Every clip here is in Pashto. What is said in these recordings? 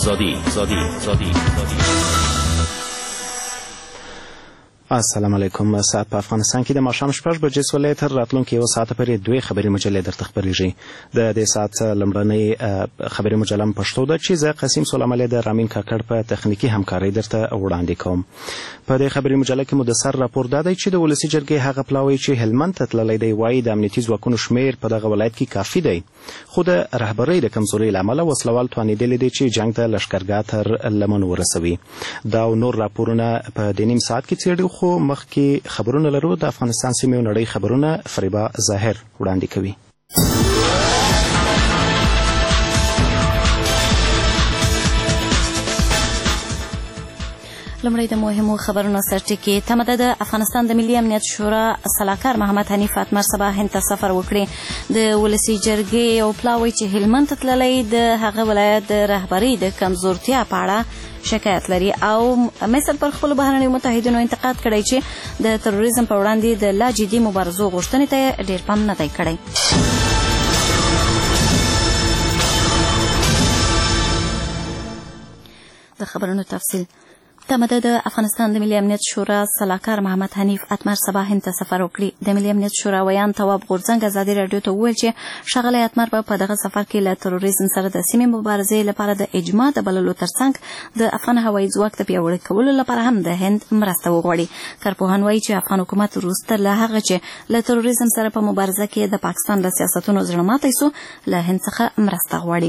السلام علیکم. ساعت په افغانستان کې د ماښام 6 بجې سولې تر راتلونکي یو ساعت پورې دوه خبري مجلې درته خبرېږي. د دې ساعت لومړنۍ خبري مجله پښتو ده چې زه قاسم سلام علی د رامین کاکړ په تخنیکی همکارۍ درته وړاندې کوم. په دې خبري مجله کې مدثر راپور دی چې د ولسی جرګې هغه پلاوی چې هلمند ته تللی دی وایي د امنیتي ځواکونو شمیر په دغه ولایت کې کافي دی، خو د رهبرۍ د کمزورۍ له امله وسلوال توانېدلی دی چې جنګ ته لښکرګاه تر لمن ورسوي. دا او نور راپورونه په دې نیم ساعت کې څېړو، خو مخکې خبرونه لرو. د افغانستان سیمې او نړۍ خبرونه فریبا ظاهر وړاندې کوي. لومړی د مهمو خبرونو سرټکی. تمه ده د افغانستان د ملي امنیت شورا سلاکار محمد حنیف اتمر سبا هند ته سفر وکړي. د ولسی جرګې یو پلاوی چې هلمند ته تللی د هغه ولایت د رهبرۍ د کمزورتیا په اړه شکایت لري او مصر پر خپلو بهرنیو متحدینو انتقاد کړی چې د تروریزم په وړاندې د لا جدي مبارزو غوښتنې ته ډېر پام نه دی کړی. د خبرونو تفصیل. تمه ده د افغانستان د ملي امنیت شورا سلاکار محمد حنیف اتمر سبا هند ته سفر وکړي. د ملي امنیت شورا ویان تواب غورځنګ ازادي راډیو ته وویل چې ښاغلی اتمر به په دغه سفر کې له تروریزم سره د سیمې مبارزې لپاره د اجماع د بللو ترڅنګ د افغان هوایي ځواک د پیاوړي کولو لپاره هم د هند مرسته وغواړي. کارپوهان وایي چې افغان حکومت وروسته له هغه چې له تروریزم سره په مبارزه کې د پاکستان له سیاستونو زړه ماتی سو له هند څخه مرسته غواړي.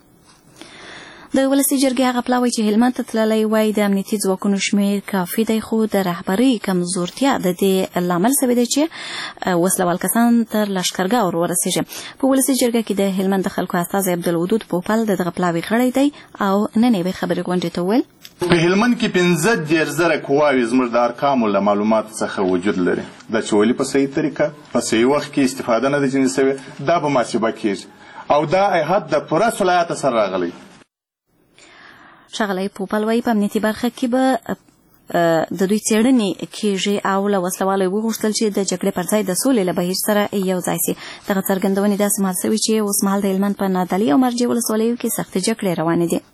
د ولسی جرګې هغه پلاوی چې هلمند ته تللی وایي د امنیتي ځواکونو شمیر کافي دی، خو د رهبرۍ کمزورتیا د دې لامل شوی دی چې وسلوال کسان تر لښکرګاه ورسیږي. په ولسی جرګه کې د هلمند د خلکو استازی عبدالودود پوپل دغه پلاوی غړی دی او نن یې خبرې غونډې ته وویل په هلمند کې 15,000 قواوې زموږ د ارقامو له معلوماتو څخه وجود لري. دا چې ولې په صحیح طریقه په صحیح وخت کې استفاده نه ده ځینې شوې، دا به محاسبه کېږي او دا احد د پوره صلاحیت سره راغلی. ښاغلی پوپل وایي په امنیتي برخه کې به د دوی څېړنې کېږي او له وسلوالو یې وغوښتل چې د جګړې پر ځای د سولې له بهیر سره یو ځای سي. دغه څرګندونې داسې مهال شوي چې اوس مهال د هلمند په نادعلي او مرجې ولسوالیو کې سختې جګړې روانې دي.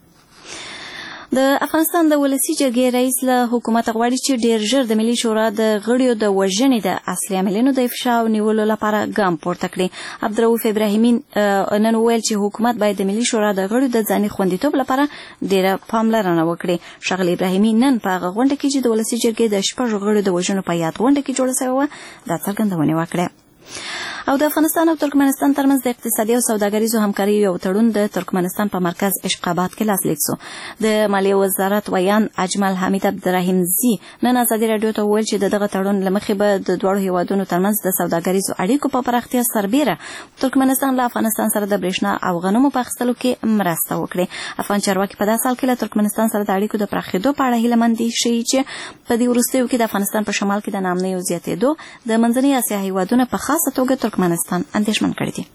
د افغانستان د ولسی جرګې رئیس له حکومت غواړي چې ډېر ژر د ملي شورا د غړیو د وژنې د اصلي عاملینو د افشا او نیولو لپاره ګام پورته کړي. عبدالرؤف ابراهیمي نن وویل چې حکومت باید د ملي شورا د غړیو د ځاني خوندیتوب لپاره ډېره پاملرنه وکړي. ښاغلی ابراهیمي نن په هغه غونډه کې چې د ولسی جرګې د 6 غړیو د وژنو په یاد غونډه کې جوړه شوې وه دا څرګندونې وکړې. او د افغانستان او ترکمنستان ترمنځ د اقتصادي او سوداګریزو همکارۍ یو تړون د ترکمنستان په مرکز اشقاباد کې لاسلیک شو. د مالیې وزارت ویان اجمل حمید عبدالرحیمزي نن ازادي راډیو ته وویل چې دغه تړون له مخې به د دواړو هیوادونو ترمنځ د سوداګریزو اړیکو په پراختیا سربیره ترکمنستان له افغانستان سره د برېښنا او غنمو په اخیستلو کې مرسته وکړي. افغان چارواکي په داسې حال کې له ترکمنستان سره د اړیکو د پراخېدو په اړه هیله مند دي چې په دې وروستیو کې د افغانستان په شمال کې د ناامنیو زیاتېدو د منځنۍ اسیا هیوادونه په خاصه توګه ترکمنستان اندېښمن کړي دي.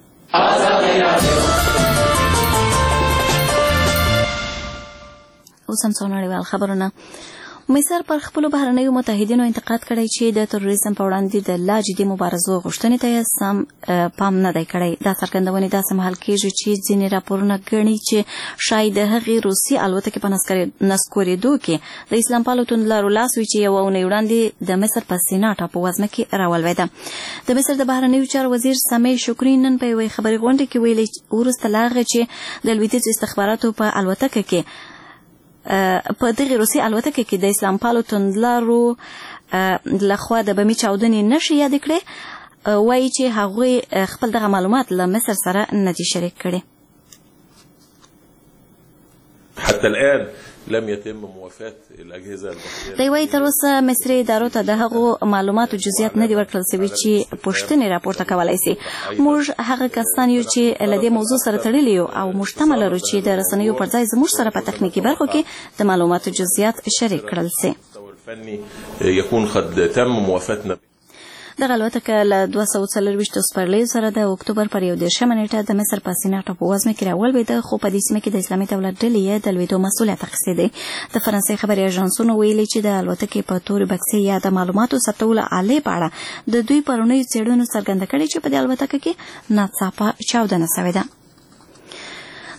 اوس هم څو نړیوال خبرونه. مصر پر خپلو بهرنیو متحدینو انتقاد کړی چې د تروریزم په وړاندې د لا جدي مبارزو غوښتنې ته یې سم پام نه دی کړی. دا څرګندونې داسې مهال کېږي چې ځینې راپورونه ګڼي چې ښایي د هغې روسي الوتکې په نسکورېدو کې د اسلام پالو توندلارو لاس وي چې یوه اونۍ وړاندې د مصر په سینا ټاپووزمه کې راولوېده. د مصر د بهرنیو چارو وزیر سمیع شکري نن په یوې خبري غونډه کې ویلي وروسته له هغه چې د لویدیځو استخباراتو په الوتکه کې په دغه روسي الوتکه کې د اسلام پالو توندلارو لخوا د بمي چاودنې نښې یادې کړې، وایي چې هغوی خپل دغه معلومات له مصر سره نه دي شریک کړي. حتى الآن لم يتم موافاة الأجهزة البحرية. دی وایي تر اوسه مصري ادارو ته د هغو معلوماتو جزئیات نه دي ورکړل شوي چې پوښتنې راپورته کولی سي. موږ هغه کسان یو چې له دې موضوع سره تړلي یو او موږ تمه لرو چې د رسنیو پر ځای زموږ سره په تخنیکي برخو کې د معلوماتو جزئیات شریک کړل سي. يكون قد تم موافاتنا. دغه الوتکه له 240 سپرلیو سره د اکتوبر پر 11 نیټه د مصر په سینا ټاپووزمه کې راولوېده، خو په دې سیمه کې د اسلامي دولت ډلې یې د لوېدو مسؤلیت اخیستی دی. د فرانسې خبري اژانسونو ویلي چې د الوتکې په تورې بکسې یا د معلوماتو ثبتولو آلې په اړه د دوی پرونیو څېړنو څرګنده کړې چې په دې الوتکه کې ناڅاپه چاودنه شوې ده.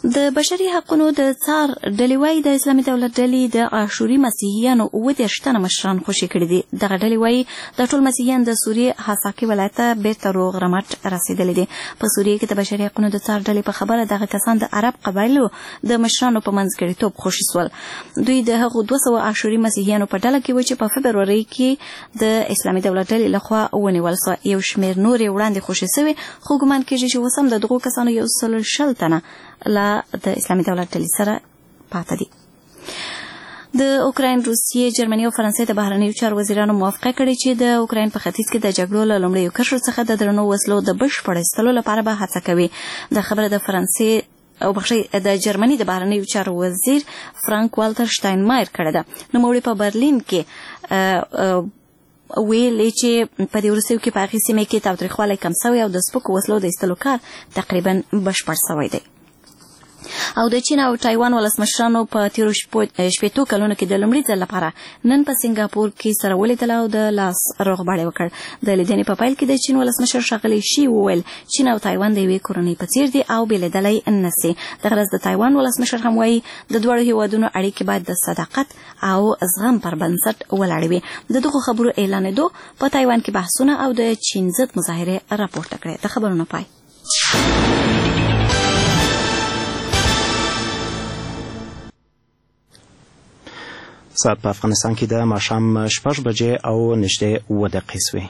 د بشري حقونو د څار ډلې وایي د اسلامي دولت ډلې د عاشوري مسیحیانو 28 تنه مشران خوشي کړي دي. دغه ډلې وایي د ټول مسیحیان د سوریې حساکي ولایت ته بیرته روغ رمټ رسېدلي دي. په سوریې کې د بشري حقونو د څار ډلې په خبره دغه کسان د عرب قبایلو د مشرانو په منځګړیتوب خوشي سول. دوی د هغو 200 عاشوري مسیحیانو په ډله کې و چې په فبروري کې د اسلامي دولت ډلې لخوا ونیول سوه. یو شمېر نور یې وړاندې خوشي سوي، خو ګمان کېږي چې اوس هم د دغو کسانو 160 تنه لا د اسلامي دولت ډلې سره پاته دي. د اوکراین، روسیې، جرمني او فرانسې د بهرنیو چارو وزیرانو موافقه کړې چې د اوکراین په ختیځ کې د جګړو له لومړیو کرښو څخه د درنو وسلو د بشپړ ایستلو لپاره به هڅه کوي. دا خبره د فرانسې او د جرمني د بهرنیو چارو وزیر فرانک والتر شتاینمایر کړې ده. نوموړي په برلین کې ویلې چې په دې وروستیو کې په هغې سیمې کې تاوتریخوالی کم سوی او د سپکو وسلو د ایستلو کار تقریبا بشپړ سوی دی. او د چین او تایوان ولسمشرانو په تیرو شپېتو کلونو کې د لومړي ځل لپاره نن په سنګاپور کې سره ولیدل او د لاس روغبړې وکړ. د لیدنې په پیل کې د چین ولسمشر ښاغلی شي وویل چین او تایوان د یوې کورنۍ په څیر دي او بېلېدلی نه سي. دغه ورځ د تایوان ولسمشر هم وایي د دواړو هېوادونو اړیکې باید د صداقت او زغم پر بنسټ ولاړې وي. د دغو خبرو اعلانېدو په تایوان کې بحثونه او د چین ضد مظاهرې راپورته کړې. د خبرونو پای. ساعت په افغانستان کې د ماښام 6 بجې او نږدې 7 دقیقې سوې.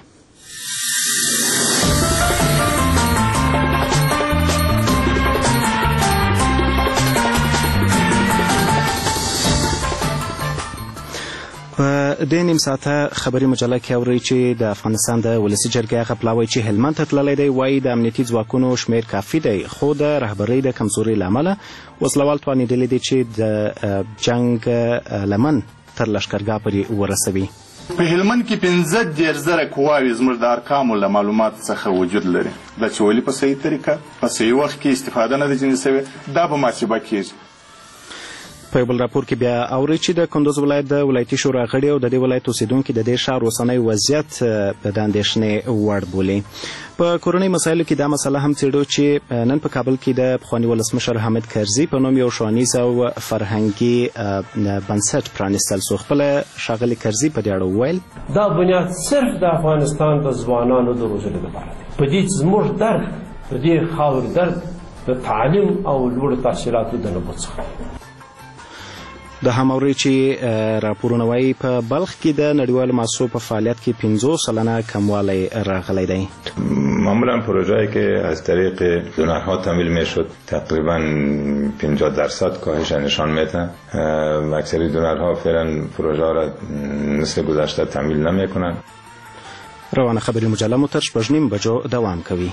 په دې نیم ساعته خبري مجله کې اورئ چې د افغانستان د ولسي جرګې هغه پلاوی چې هلمند ته تللی دی وایي د امنیتي ځواکونو شمېر کافي دی، خو د رهبرۍ د کمزورۍ له امله وسلوال توانېدلي دي چې د جنګ لمن تر لښکرګاه پورې ورسوي. په هلمند کې 15,000 قواوې زموږ د ارقامو له معلوماتو څخه وجود لري. دا چې ولې په صحیح طریقه په صحیح وخت کې استفاده نه ده ځینې سوې، دا به محاسبه کېږي. په یو بل راپور کې بیا اورئ چې د کندوز ولایت د ولایتي شورا غړي او د دې ولایت اوسیدونکي د دې ښار اوسنی وضعیت د اندېښنې وړ بولي. په کورنۍ مسایلو کې دا مسله هم څېړو چې نن په کابل کې د پخواني ولسمشر حامد کرزي په نوم یو ښوونیز او فرهنګي بنسټ پرانیستل سو. خپله ښاغلي کرزي په دې اړه وویل دا بنیاد صرف د افغانستان د ځوانانو د روزلو لپاره دی. په دې چې زموږ درد، په دې خاورې درد د تعلیم او لوړو تحصیلاتو د نبوت څخه. د هم اورئ چې راپورونه وایي په بلخ کې د نړیوالو مؤسسو په فعالیت کې 50% کموالی راغلی دی. معمولا پروژه‌ای که از طریق دونرها تمویل میشد تقریبا 50% کاهش نشان میده و اکثری دونرها فعلا پروژه را مثل گذشته تمویل نمیکنند. روانه خبری مجله مو تر 6:30 بجو دوام کوي.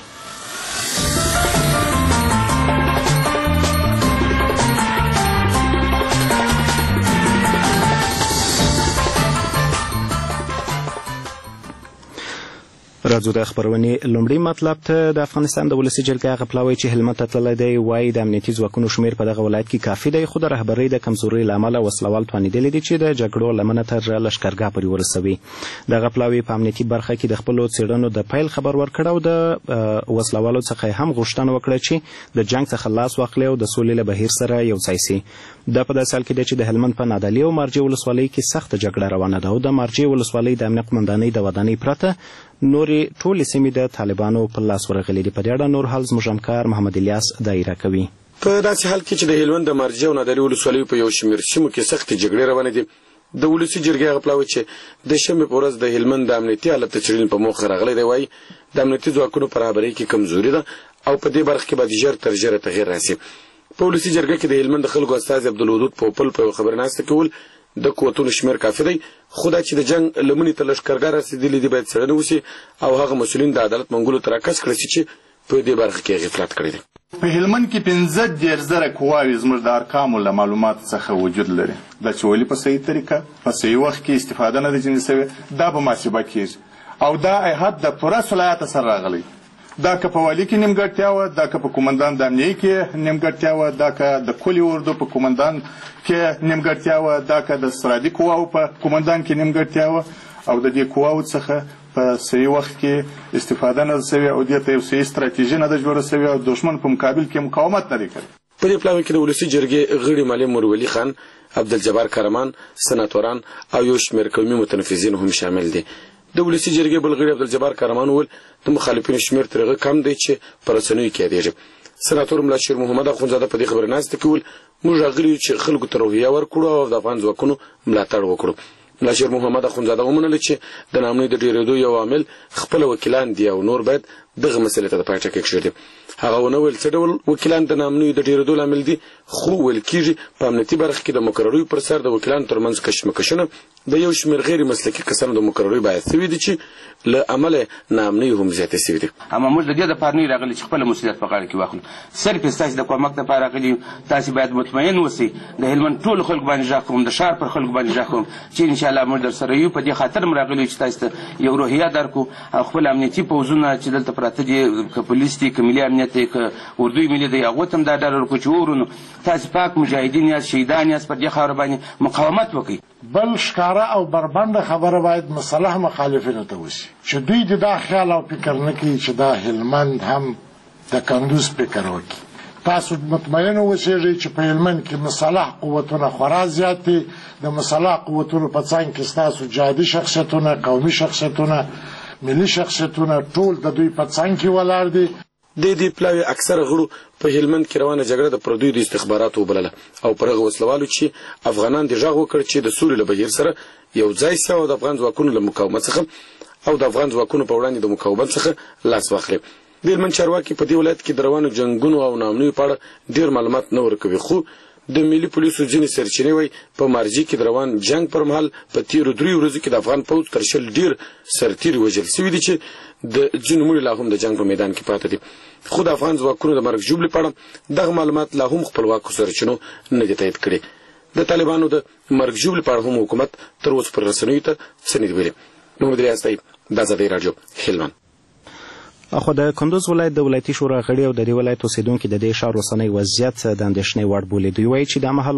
راځو د خبرونې لومړی مطلب ته. د افغانستان د ولسي جرګې هغه پلاوی چې هلمند ته تللی دی وایي د امنیتي ځواکونو شمېر په دغه ولایت کې کافي دی، خو د رهبرۍ د کمزورۍ له امله وسلوال توانېدلي دي چې د جګړو لمنه تر لښکرګاه پورې ورسوي. دغه پلاوی په امنیتي برخه کې د خپلو څېړنو د پیل خبر ورکړ او د وسلوالو څخه هم غوښتنه وکړه چې د جنګ څخه لاس واخلي او د سولې له بهیر سره یو ځای سي. دا په داسې حال کې دی چې د هلمند په نادعلي او مارجې ولسوالۍ کې سخته جګړه روانه ده او د مارجې ولسوالۍ د امنیه قمندانۍ د ودانۍ پرته نورې ټولې سیمې د طالبانو په لاس ورغلي دي. په دې اړه نور حال زموږ همکار محمد الیاس دایره کوي. په داسې حال کې چې د هلمند د مارجې او نادعلي ولسوالیو په یو شمېر سیمو کې سختې جګړې روانې دي، د ولسي جرګې هغه پلاوی چې د شنبې په ورځ د هلمند د امنیتي حالت د څېړنې په موخه راغلی دی وایي د امنیتي ځواکونو په رهبرۍ کې کمزوري ده او په دې برخه کې باید ژر تر ژره تغییر راسي. په ولسي جرګه کې د هلمند د خلکو استازي عبدالودود پوپل په یو خبرناسته کې وویل د قوتونو شمېر کافي دی، خو دا چې د جنګ لمنې ته لښکرګاه رسېدلي دي باید څېړنه وشي او هغه مسؤلین د عدالت منګولو ته راکش کړی شي چې په دې برخه کې غفلت کړی دی. په هلمند کې 15,000 قواوې زموږ د ارقامو له معلوماتو څخه وجود لري. دا چې ولې په صحیح طریقه په صحیح وخت کې استفاده نه ده ځینې سوې، دا به محاسبه کېږي او دا احد د پوره صلاحیت سره راغلی. دا که په والي کې نیمګړتیا وه، دا که په قومندان د امنیې کې نیمګړتیا وه، دا که د کلي اردو په قومندان کې نیمګړتیا وه، دا که د سرحدي قواو په قومندان کې نیمګړتیا وه او د دې قواو څخه په صحیح وخت کې استفاده نه ده سوې او دې ته یو صحیح ستراتیژي نه ده جوړه سوې او دښمن په مقابل کې مقاومت نه دی کړی. په دې پلاوي کې د ولسی جرګې غړي معلم مرولي خان، عبدالجبار کارمان، سناتوران او یو شمېر قومي متنفذین هم شامل دي. د ولسی جرګې بل غړي عبدالجبار کارمان وویل د مخالفینو شمېر تر هغه کم دی چې په رسنیو کې یادېږي. سناتور ملا شیر محمد اخوندزاده په دې خبرناسته کې وویل موږ راغلي چې خلکو ته روحیه ورکړو او د افغان ځواکونو ملاتړ وکړو. ملا شیر محمد اخوندزاده ومنله چې د ناامنۍ د ډېرېدو یو عامل خپل وکیلان دي او نور باید دغه مسلې ته د پای ټکی کېږدي. هغه ونه ویل څه ډول وکیلان د ناامنیو د ډېرېدو لامل دي، خو ویل کېږي په امنیتي برخه کې د مقرریو پر سر د وکیلانو ترمنځ کشمکشونه د یو شمېر غیر مسلکي کسانو د مقرریو باعث شوي دي چې له امله ناامنۍ هم زیاتې شوي دي. اما موږ د دې دپاره نه راغلي چې خپله مسؤلیت په غاړه کې واخلو، صرف ستاسې د کومک دپاره راغلي یو. تاسې باید مطمئن اوسئ د هلمند ټولو خلکو باندې غږ کوم، د ښار پر خلکو باندې غږ کوم چې انشاءالله موږ در سره یو. په دې خاطر م راغلي چې تاسې ته یو روحیه درکړو او خپل امنیتي پوځونه چې دلته پراته دي، که پولیس دي، که ملي امنیت دی، که اردوی ملي دی، هغو ته هم دا ډاډ ورکړو چې وورونو تاسې پاک مجاهدین یاست، شهیدان یاست، پر دې خاوره باندې مقاومت وکړئ. بل ښکاره او بربنډه خبره باید مسلح مخالفینو ته وشي چې دوی د دا خیال او فکر نه کوي چې دا هلمند هم د کندوز فکر وکړي. تاسو مطمئن اوسئ چې په هلمند کې مسلح قوتونه خورا زیات دي. د مسلح قوتونو په څنګ کې ستاسو جهادي شخصیتونه، قومي شخصیتونه، ملي شخصیتونه ټول د دوی په څنګ کې ولاړ دي. د دې پلاوي اکثره غړو په هلمند کې روانه جګړه د پردیو د استخباراتو وبلله او پر هغه وسلوالو چې افغانان د غږ وکړ چې د سولې له بهیر سره یو ځای سي او د افغان ځواکونو له مقاومت څخه او د افغان ځواکونو په وړاندې د مقاومت څخه لاس واخلي. د هلمند چارواکي په دې ولایت کې د روانو جنګونو او ناامنیو په اړه ډېر معلومات نه ورکوي، خو د ملي پولیسو ځینې سرچینې وایي په مارجې کې د روان جنګ پر مهال په تېرو 3 ورځو کې د افغان پوځ تر 20 ډېر سرتیري وژل سوي دي چې د ځینو مړي لا هم د جنګ په میدان کې پراته دي. خو د افغان ځواکونو د مرګ ژوبلې په اړه دغه معلومات لا هم خپلواکو سرچینو نه دي تایید کړي. د طالبانو د مرګ ژوبلې په اړه هم حکومت تر اوسه پر رسنیو ته څه نه دي ویلي. محمد ریاض طیب، د ازادۍ راډیو، هلمند. خو د کندوز ولایت د ولایتي شورا غړي او د دې ولایت اوسیدونکو د دې ښار اوسنی وضعیت د اندېښنې وړ بولي. دوی وایي چې د مهال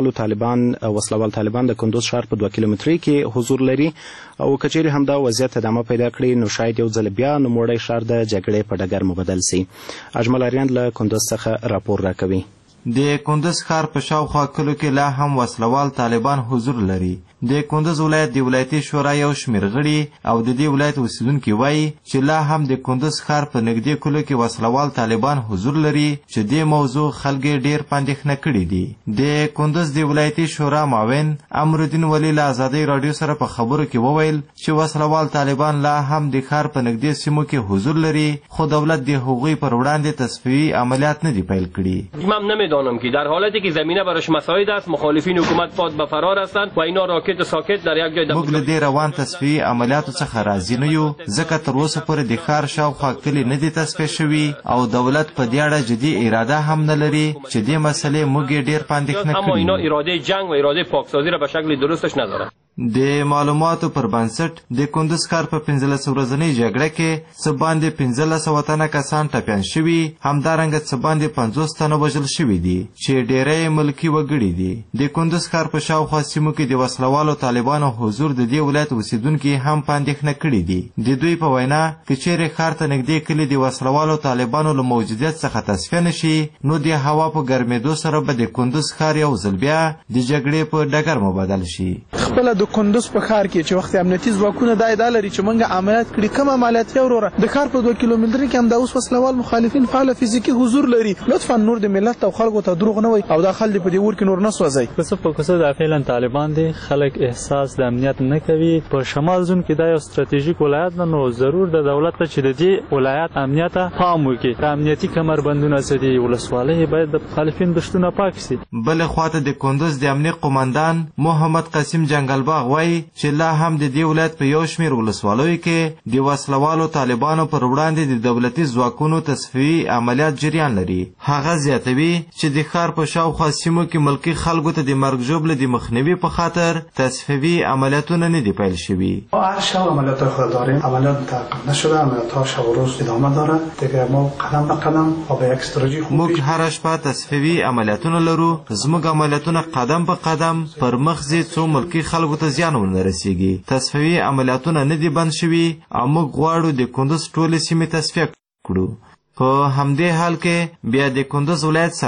وسلوال طالبان د کندوز ښار په 2 کیلومترۍ کې حضور لري او کچېرې همدا وضعیت ادامه پیدا کړي نو شاید یو ځل بیا نوموړی ښار د جګړې په ډګر مبدل سي. اجمل اریان له کندوز څخه راپور راکوي. د کندوز ښار په شاوخوا کلو کې لا هم وسلوال طالبان حضور لري. د کندوز ولایت د ولایتي شورا یو شمېر غړي او د دې ولایت اوسیدونکي وایي چې لا هم د کندوز ښار په نږدې کلو کې وسلوال طالبان حضور لري چې دې موضوع خلک ډېر په اندېښنه کړي دي. د کندوز د ولایتي شورا معاون امرالدین ولی له ازادۍ راډیو سره په خبرو کې وویل چې وسلوال طالبان لا هم د ښار په نږدې سیمو کې حضور لري خو دولت د هغوی پر وړاندې تصفیوي عملیات نه دي پیل کړي. من نمیدانم که در حالتی که زمینه براش مساعد است مخالفین حکومت پاد به فرار هستند و اینا راکت ساکت در یک جای موږ له دې روان تصفیوي عملیاتو څخه راضي نه یو ځکه تر اوسه پورې د ښار شاوخوا کلي نه دي تصفیه شوي او دولت په دې اړه جدي اراده هم نه لري چې دې مسلې موږ یې ډېر په اندېښنه کړي. اما اینا اراده جنگ و اراده پاکسازی را به شکل درستش ندارند. د معلوماتو پر بنسټ د کندوز ښار په 15 ورځنۍ جګړه کې څه باندې 1500 تنه کسان ټپیان شوي، همدارنګه څه باندې 50 تنه وژل شوي دي چې ډېری ملکي وګړي دي. د کندوز ښار په شاوخوا سیمو کې د وسلوالو طالبانو حضور د دې ولایت اوسیدونکي هم په اندېښنه کړي دي. د دوی په وینا که چیرې ښار ته نږدې کلي د وسلوالو طالبانو له موجودیت څخه تصفیه نه شي نو د هوا په ګرمېدو سره به د کندوز ښار یو ځل بیا د جګړې په ډګر مبدل شي. د کندوز په ښار کې چې وخت امنیتي ځواکونه دا ادعا لري چې موږ عملیات کړي، کوم عملیات یې وروره د ښار په 2 کیلومترۍ کې هم دا اوس وسلوال مخالفین فعال فزیکي حضور لري. لطفا نور د ملت او خلکو ته دروغ نه وایي او دا خلک په دې ور کې نور نه سوځي. کسه دا فعلا طالبان دي، خلک احساس د امنیت نه کوي. په شمال زون کې دا یو ستراتیژیک ولایت ده نو ضرور د دولت چې د دې ولایت امنیت پام وکړي. امنیتي کمربندونه سدي ولسوالۍ باید د مخالفین دشتونه پاک شي. بل خواته د کندوز د امنیت قومندان محمد قاسم جنگلباغ وایي چې لا هم د دې ولایت په یو شمېر ولسوالیو کې د وسلوالو طالبانو پر وړاندې د دولتي ځواکونو تصفیوي عملیات جریان لري. هغه زیاتوي چې د ښار په شاوخوا سیمو کې ملکي خلکو ته د مرګ ژوبلې د مخنیوي په خاطر تصفیوي عملیاتونه نه دي پیل شوي. هر شب عملیات خود داریم، عملیات توقف نشده، عملیات ها شب و روز ادامه داره. دیگه ما قدم به قدم و به یک استراتژی موږ هره شپه تصفیوي عملیاتونه لرو. زموږ عملیاتونه قدم په قدم پر مخ ځي څو ملکي خلکو ته زیان ونه رسیږي. تصفیوي عملیاتونه نه دي بند شوي او موږ غواړو د کندوز ټولې سیمې تصفیه کړو. په همدې حال کې بیا د کندوز ولایت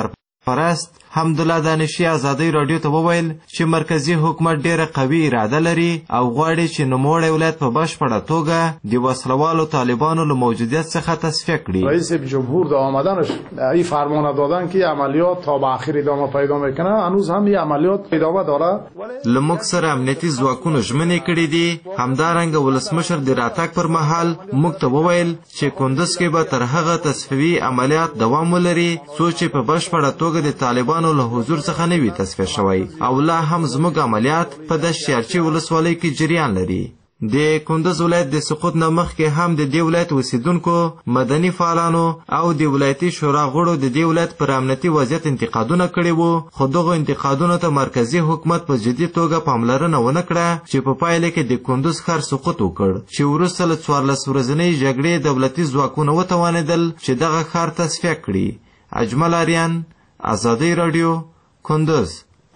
سرپرست حمدالله دانشي ازادۍ راډیو ته وویل چې مرکزی حکومت ډیره قوي اراده لري او غواړي چې نوموړی ولایت په بشپړه توګه د وسلوالو طالبانو له موجودیت څخه تصفیه کړي. رئیس جمهور د آمدنش این فرمان دادن که عملیات تا به اخر ادامه پیدا میکنه، هنوز هم این عملیات ادامه داره. له موږ سره امنیتي ځواکونو ژمنې کړي دي. همدارنګه ولسمشر د راتګ پر مهال موږ ته وویل چې کندز کې به تر هغه تصفیوي عملیات دوام ولري څو چې په بشپړه توګه د طالبانو له حضور څخه نه وي تصفیه شوی او لا هم زموږ عملیات په دشت شیارچي ولسوالۍ کې جریان لري. د کندز ولایت د سقوط نه مخکې هم د دې ولایت اوسیدونکو، مدني فعالانو او د ولایتي شورا غړو د دې ولایت پر امنیتي وضعیت انتقادونه کړي وو، خو دغو انتقادونو ته مرکزي حکومت په جدي توګه پاملرنه ونه کړه چې په پایله کې د کندز ښار سقوط وکړ چې وروسته له 14 ورځنۍ جګړې دولتي ځواکونه وتوانېدل چې دغه ښار تصفیه کړي. اجمل آریان، ازادۍ راډیو، کندز.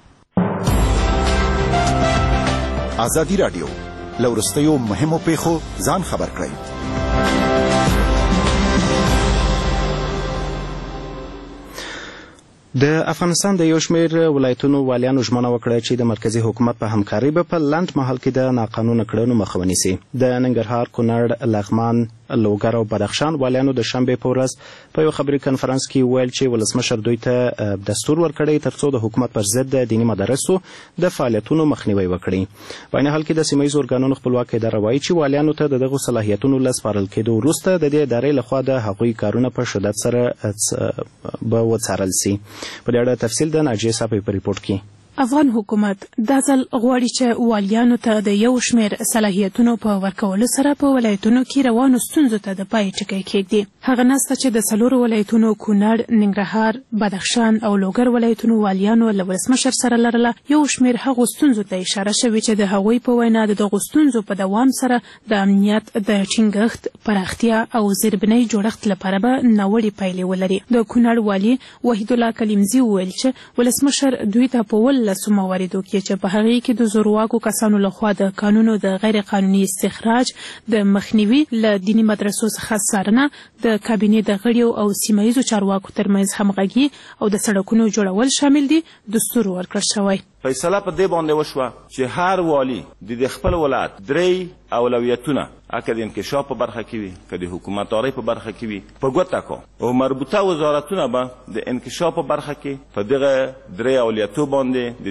ازادي راډیو لورستیو مهمو پیښو ځان خبر کړئ. د افغانستان د یو شمېر ولایتونو والیانو ژمنه وکړه چې د مرکزي حکومت په همکارۍ به په لنډ مهال کې د ناقانونه کړنو مخه ونیسي. د ننګرهار، کونړ، لغمان، لوګر او بدخشان والیانو د شنبې په ورځ په یو خبري کنفرانس کې ویل چې ولسمشر دوی ته دستور ورکړی ترڅو د حکومت پر ضد د دیني مدارسو د فعالیتونو مخنیوی وکړي. په عین حال کې د سیمه ییزو ارګانونو خپلواک اداره وایي چې والیانو ته د دغو صلاحیتونو له سپارل کېدو وروسته د دې ادارې لخوا د هغوی کارونه په شدت سره به وڅارل سي. په دې اړه تفصیل د ناجیه صافی په ریپورت کې. افغان حکومت دا ځل غواړي چې والیانو ته د یو شمېر صلاحیتونو په ورکولو سره په ولایتونو کې روانو ستونزو ته د پای ټکی کېږدي. هغه نسته چې د 4 ولایتونو کونړ، ننګرهار، بدخشان او لوګر ولایتونو والیانو له ولسمشر سره لرله یو شمېر هغو ستونزو ته اشاره شوې چې د هغوی په وینا د دغو ستونزو په دوام سره د امنیت د ټینګښت، پراختیا او زیربنۍ جوړښت لپاره به ناوړې پایلې ولري. د کونړ والي وحید الله کلیمزي وویل چې ولسمشر دوی ته په لسو مواردو کې چې په هغې کې د زورواکو کسانو لخوا د کانونو د غیر قانوني استخراج، د مخنیوي له دیني مدرسو څخه څارنه، د کابینې د غړیو او سیمه ییزو چارواکو ترمنځ همغږي او د سړکونو جوړول شامل دي. دستور ورکړل شوی. فیصله په دې باندې وشوه چې هر والی د خپل ولایت 3 اولویتونه اکه د انکشاف په برخه کې وي، که د حکومتدارۍ په برخه کې وي، په ګوته کو او مربوطه وزارتونه به د انکشاف په برخه کې په دغه 3 اولویتو باندې د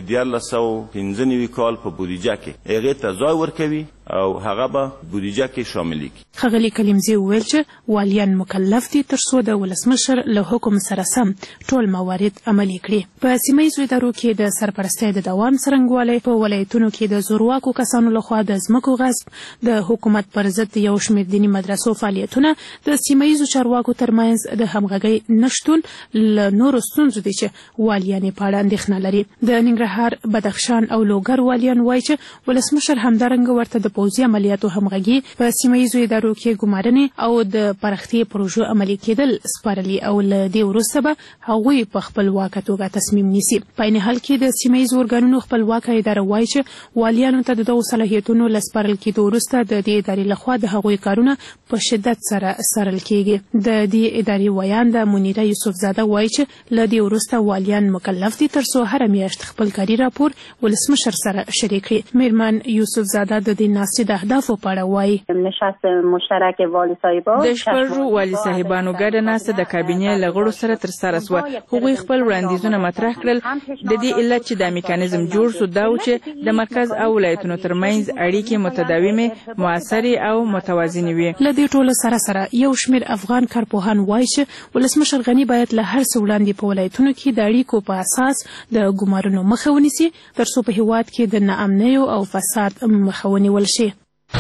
1995 کال په بودیجه کې هغې ته ځای ورکوي او هغه به بودیجه کې شامل کړي. ښاغلي کلیمزي وویل چې والیان مکلف دي ترڅو د ولسمشر له حکم سره سم ټول موارد عملي کړي. په سیمه ییزو ادارو کې د سرپرستۍ د دوام څرنګوالی، په ولایتونو کې د زورواکو کسانو لخوا د ځمکو غصب، د حکومت پر ضد یو شمېر دیني مدرسو فعالیتونه، د سیمه ییزو چارواکو ترمنځ د همغږۍ نشتون له نورو ستونزو دي چې والیان یې په اړه اندېښنه لري. د ننګرهار، بدخشان او لوګر والیان وایي چې ولسمشر همدارنګه ورته د پوځي عملیاتو همغږي، په سیمه ییزو ادارو کې ګمارنې او د پراختیا پروژو عملي کېدل سپارلي او له دې وروسته به هغوی په خپلواکه توګه تصمیم نیسي. په عین حال کې د سیمه ییزو ارګانونو خپلواکه اداره وایي چې والیانو ته د دغو صلاحیتونو له سپارل کېدو وروسته د دې ادارې لخوا د هغوی کارونه په شدت سره څارل کېږي. د دې ادارې ویانده منیره یوسفزاده وایي چې له دې وروسته والیان مکلف دي ترڅو هره میاشت خپل کاري راپور ولسمشر سره شریک کړي. میرمن یوسفزاده د دې ناستې د اهدافو په اړه وایي. نشست مشترک والی صاحبان د شپږو والی صاحبانو ګډه ناسته د کابینې له غړو سره ترسره شوه. هغوی خپل وړاندیزونه مطرح کړل. د دې علت چې دا میکانیزم جوړ شو دا و چې د مرکز او ولایتونو ترمنځ اړیکې متداومې، مؤثرې او متوازنې وي. له دې ټولو سره یو شمېر افغان کارپوهان وایي چې ولسمشر غني باید له هر څه وړاندې په ولایتونو کې د اړیکو په اساس د ګمارنو مخه ونیسي ترڅو په هېواد کې د ناامنیو او فساد مخه ونیول شي.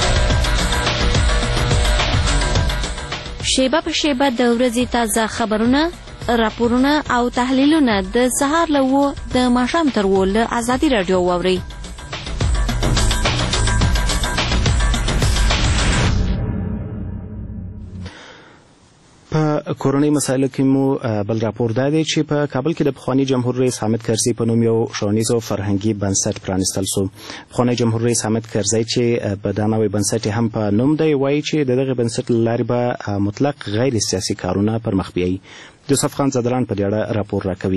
شیبه په شیبه د ورځې تازه خبرونه، راپورونه او تحلیلونه د سهار له 7 د ماښام تر 8 له ازادي راډیو واورئ. په کورنۍ مسایلو کې مو بل راپور دا دی چې په کابل کې د پخوانی جمهور رئیس حامد کرزي په نوم یو ښوونیز او فرهنګي بنسټ پرانیستل شو. پخوانی جمهور رئیس حامد کرزي چې په دا نوی بنسټ هم په نوم دی وایي چې دغه بنسټ له لارې به مطلق غیر سیاسي کارونه پر مخ بیایي. یوسف خان زدران په دې اړه راپور راکوي.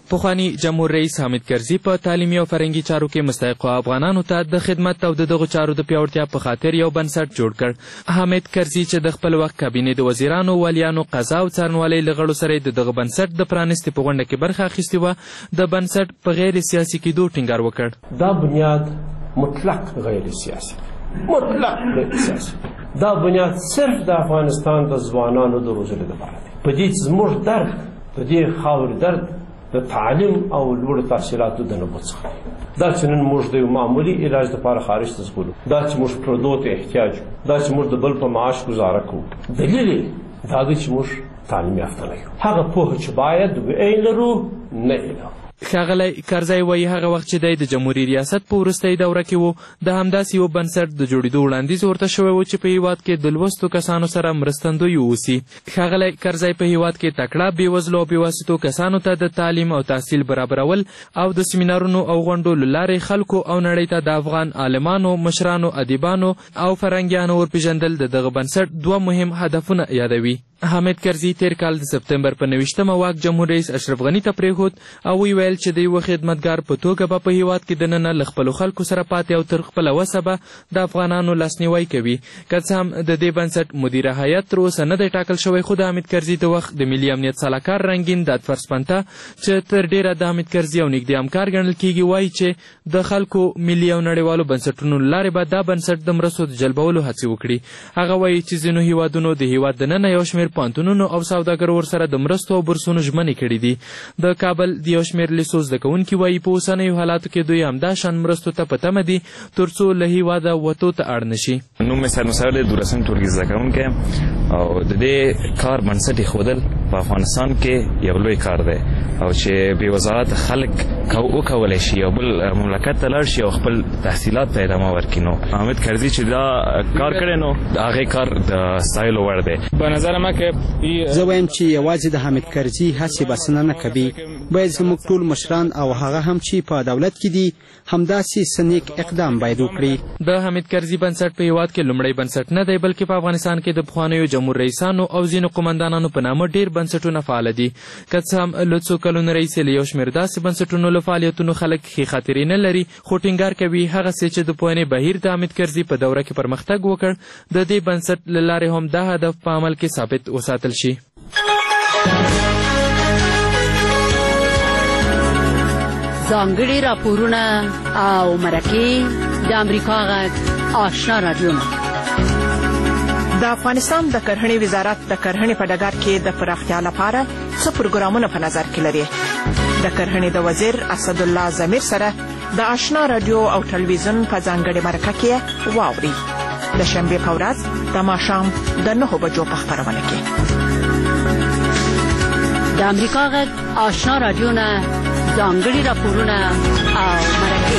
پخوانی جمهور رئیس حامد کرزي په تعلیمي او فرهنګي چارو کې مستحقو افغانانو ته د خدمت او د دغو چارو د پیاوړتیا په خاطر یو بنسټ جوړ کړ. حامد کرزي چې د خپل وخت کابینې د وزیرانو، والیانو، قضا او څارنوالۍ له غړو سره د دغه بنسټ د پرانستې په غونډه کې برخه اخیستې وه، د بنسټ په غیر سیاسي کېدو ټینګار وکړ. دا بنیاد مطلق غیر سیاسي، مطلق غیر سیاسي. دا بنیاد صرف د افغانستان د ځوانانو د روزلو لپاره دی. په دې چې زموږ درد، په دې خاورې درد د تعلیم او لوړو تحصیلاتو د نبوت څخه دی. دا چې نن موږ د یو معمولي علاج لپاره خارج ته ځغلو، دا چې موږ پردو ته احتیاج یو، دا چې موږ د بل په معاش ګزاره کوو، دلیل یې دا دی چې موږ تعلیم یافته نه یو. هغه پوهه چې باید ویې لرو نه یې لرو. ښاغلی کرزی وایي هغه وخت چې دی د جمهوري ریاست په وروستۍ دوره کې و، د همداسې یو بنسټ د جوړېدو وړاندیز ورته شوی و چې په هېواد کې د لوستو کسانو سره مرستندوی واوسي. ښاغلی کرزی په هېواد کې تکړه، بېوزلو او بېواسطو کسانو ته د تعلیم او تحصیل برابرول او د سیمینارونو او غونډو له لارې خلکو او نړۍ ته د افغان عالمانو، مشرانو، ادیبانو او فرهنګیانو ورپېژندل د دغه بنسټ دوه مهم هدفونه یادوي. حامد کرزي تیر کال د سپتمبر په 29مه واک جمهور رئیس اشرف غني ته پرېښود او ویل چې د یوه خدمتګار په توګه به په هېواد کې دننه له خپلو خلکو سره پاتې او تر خپله وسه به د افغانانو لاسنیوی کوي. که څه هم د دې بنسټ مدیره هیات تر اوسه نه دی ټاکل شوی، خو د حامد کرزي د وخت د ملي امنیت سلاکار رنګین دادفر سپنته چې تر ډېره د حامد کرزي او نږدې همکار ګڼل کېږي وایي چې د خلکو ملي او نړیوالو بنسټونو له لارې به دا بنسټ د مرستو د جلبولو هڅې وکړي. هغه وایي چې ځینو هېوادونو د هېواد دننه یو شمېر پوهنتونونو او سوداګرو ورسره د مرستو او برسونو ژمنې کړي دي. د کابل د یو شمېر لیسو زده کوونکي وایي په اوسنیو حالاتو کې دوی همدا شان مرستو ته په تمه دي تر څو له هېواده وتو ته اړ نه شي. نوم مې سرمسر دی، 12 ټولګي زده کوونکی او د دې کار بنسټ ایښودل په افغانستان کې یو لوی کار دی او چې بې وزارت خلک وکولی شي یو بل مملکت ته لاړ شي او خپل تحصیلات ته ادامه ورکړي. نو حامد کرزي چې دا کار کړی نو د هغې کار د ستایلو وړ دی. به نظر ما که زه وایم چې یوازې د حامد کرزي هڅې بسنه نه کوي، باید زموږ ټول مشران او هغه هم چې په دولت کې دي همداسې څه نیک اقدام باید وکړي. د حامد کرزي بنسټ په هېواد کې لومړی بنسټ نه دی، بلکې په افغانستان کې د پخوانیو جمهور رئیسانو او ځینو قمندانانو په نامه ډېر بنسټونه فعاله دي. که څه هم له څو کلونو راهیسې له یو شمېر داسې بنسټونو له فعالیتونو خلک ښې خاطرې نه لري، خو ټینګار کوي هغه څه چې د پوهنې بهیر د حامد کرزي په دوره کې پرمختګ وکړ د دې بنسټ له لارې هم دا هدف په عمل کې ثابت وساتل شي. ځانګړي راپورونه او مرکې د امریکا غږ آشنا راډیو. د افغانستان د کرهڼې وزارت د کرهڼې په ډګر کې د پراختیا لپاره څه پروګرامونه په نظر کې لري. د کرهڼې د وزیر اسدالله ضمیر سره د آشنا راډیو او ټلویزیون په ځانګړې مرکه کې واوري د شنبې په ورځ د ماښام د 9 بجو په خپرونه کې. د امریکا غږ آشنا راډیو نه ځانګړي راپورونه او مرکې.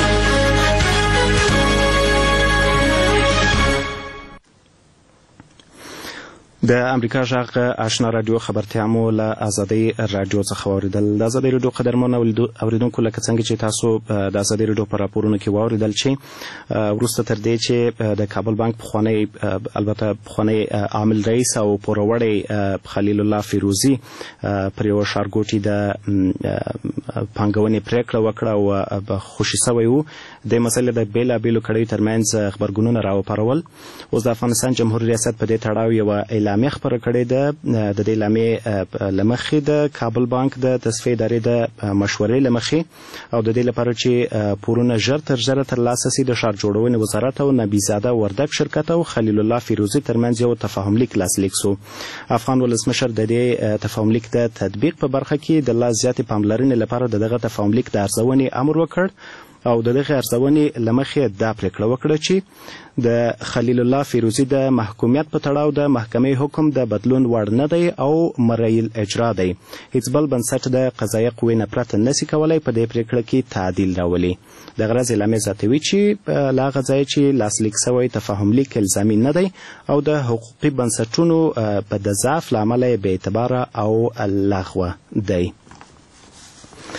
د امریکا غږ آشنا راډیو خبرتیا مو له ازادۍ راډیو څخه واوریدل. د ازادۍ راډیو قدرمن اوریدونکو، لکه څنګه چې تاسو د ازادۍ راډیو په راپورونو کې واوریدل چې وروسته تر دې چې د کابل بانک پخوانی عامل رئیس او پوروړی خلیل الله فیروزي پر یو ښارګوټي د پانګونې پریکړه وکړه او خوشي شوی و، د مسلې د بیلابیلو کړیو ترمنځ خبرګونونه راوپارول. اوس د افغانستان جمهوریت ریاست په دې تړاو یوه اعلامیه خپره کړې ده. د دې اعلامیې له مخې د کابل بانک د تصفیې ادارې د مشورې له مخې او د دې لپاره چې پورونه ژر تر ژره ترلاسه سي، د ښار جوړونې وزارت او نبیزاده وردګ شرکت او خلیل الله فیروزي ترمنځ یو تفاهم لیک لاسلیک سو. افغان ولسمشر د دې تفاهم لیک د تطبیق په برخه کې د لا زیاتې پاملرنې لپاره دغه تفاهم لیک د ارزونې امر وکړ او د دغه ارزونې له مخې دا پریکړه وکړه چې د خلیل الله فیروزي د محکومیت په تړاو د محکمې حکم د بدلون وړ نه دی او مرعي الاجرا دی. هیڅ بل بنسټ د قضایي قوې نه پرته نشي کولی په دې پریکړه کې تعدیل راولي. د غرض اعلامیه زیاتوي چې له هغه ځایه چې لاسلیک شوی تفاهم لیک الزامي نه دی او د حقوقي بنسټونو په د ضعف له امله بې اعتباره او لغوه دی.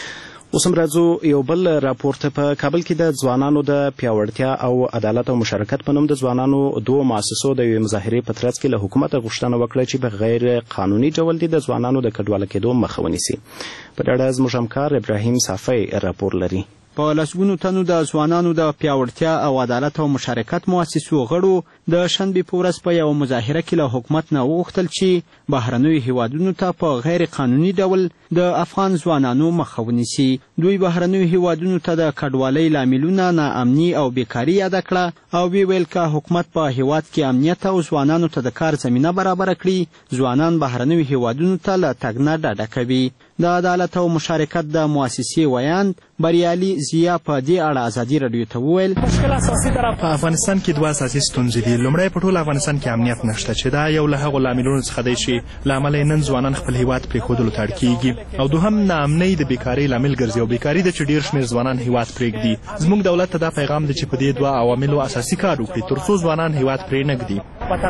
اوس هم راځو یو بل راپور ته. په کابل کې د ځوانانو د پیاوړتیا او عدالت او مشارکت په نوم د ځوانانو دوه مؤسسو د یوې مظاهرې په ترڅ کې له حکومته غوښتنه وکړه چې په غیر قانوني ډول د ځوانانو د کډواله کېدو مخه ونیسي. په دې اړه زموږ همکار ابراهیم صافی راپور لري. په لسګونو تنو د ځوانانو د پیاوړتیا او عدالت او مشارکت مؤسسو غړو د شنبې په ورځ په یوه مظاهره کې له حکومت نه وغوښتل چې بهرنیو هیوادونو ته په غیر قانوني ډول د افغان ځوانانو مخه ونیسي. دوی بهرنیو هیوادونو ته د کډوالۍ لاملونه ناامني او بیکاري یاده کړه او ویل که حکومت په هیواد کې امنیت او ځوانانو ته د کار زمینه برابره کړي ځوانان بهرنیو هیوادونو ته له تګ نه ډډه کوي. د عدالت او مشارکت د مؤسسې ویاند بریالي ضیا په دې اړه ازادي راډیو ته وویل مشکل اساسي طرف په افغانستان کې دوه اساسي ستونزې دي. لومړی په ټول افغانستان کې امنیت نشته چې دا یو له هغو لاملونو څخه دی چې له امله نن ځوانان خپل هیواد پرېښودلو ته اړ کېږي او دوهم ناامنۍ د بیکارۍ لامل ګرځي او بیکاري ده چې ډېر شمېر ځوانان هیواد پرېږدي. زموږ دولت ته دا پیغام دی چې په دې دوه عواملو اساسي کار وکړي تر څو ځوانان هیواد پرې نه ږدي.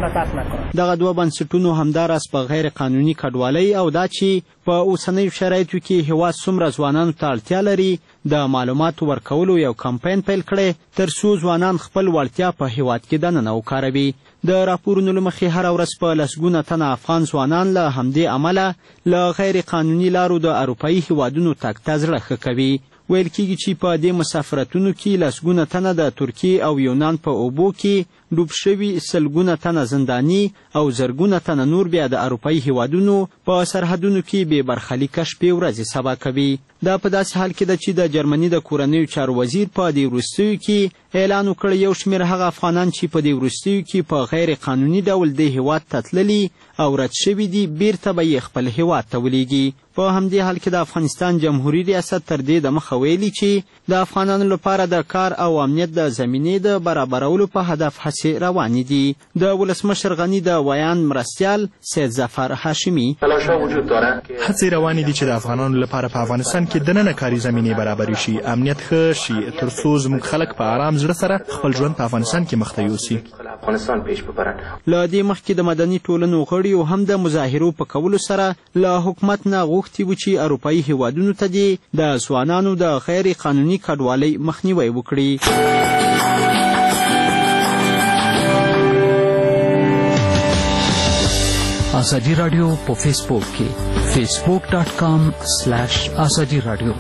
دغه دوه بنسټونو همداراز په غیر قانوني کډوالۍ او دا چې په اوسنیو شرایطو کې هیواد څومره ځوانانو ته اړتیا لري د معلوماتو ورکولو یو کمپاین پیل کړی تر څو ځوانان خپل وړتیا په هیواد کې دننه وکاروي. د راپورونو له مخې هره ورځ په لسګونه تنه افغان ځوانان له همدې امله له غیر قانوني لارو د اروپایي هیوادونو تګ ته زړه ښه کوي. ویل کېږي چې په دې مسافرتونو کې لسګونه تنه د ترکیې او یونان په اوبو کې ډوب شوي، سلګونه تنه زنداني او زرګونه تنه نور بیا د اروپایي هیوادونو په سرحدونو کې بې برخلیکه شپې ورځې سبا کوي. دا په داسې حال کې ده چې د جرمني د کورنیو چارو وزیر په دې وروستیو کې اعلان وکړ یو شمېر هغه افغانان چې په دې وروستیو کې په غیر قانوني ډول دې هیواد ته تللي او رد شوي دي بیرته به یې خپل هیواد ته ولیږي. په همدې حال کې د افغانستان جمهوري ریاست تر دې دمخه ویلي چې د افغانانو لپاره د کار او امنیت د زمینې د برابرولو په هدف هڅې روانې دي. د ولسمشر غني د ویاند مرستیال سید ظفر هاشمي هڅې روانې دي چې د افغانانو لپاره په افغانستان کې دننه کاري زمینې برابرې شي، امنیت ښه شي تر څو زموږ خلک په آرام زړه سره خپل ژوند په افغانستان کې مخته یوسي. له دې مخکې د مدني ټولنو غړیو هم د مظاهرو په کولو سره له حکومت نه غوښتي وو چې اروپایي هیوادونو ته دې د ځوانانو د غیر قانوني کډوالۍ مخنیوی وکړي. ازادي راډیو په فیسبوک کې facebook.com/ازادي راډیو.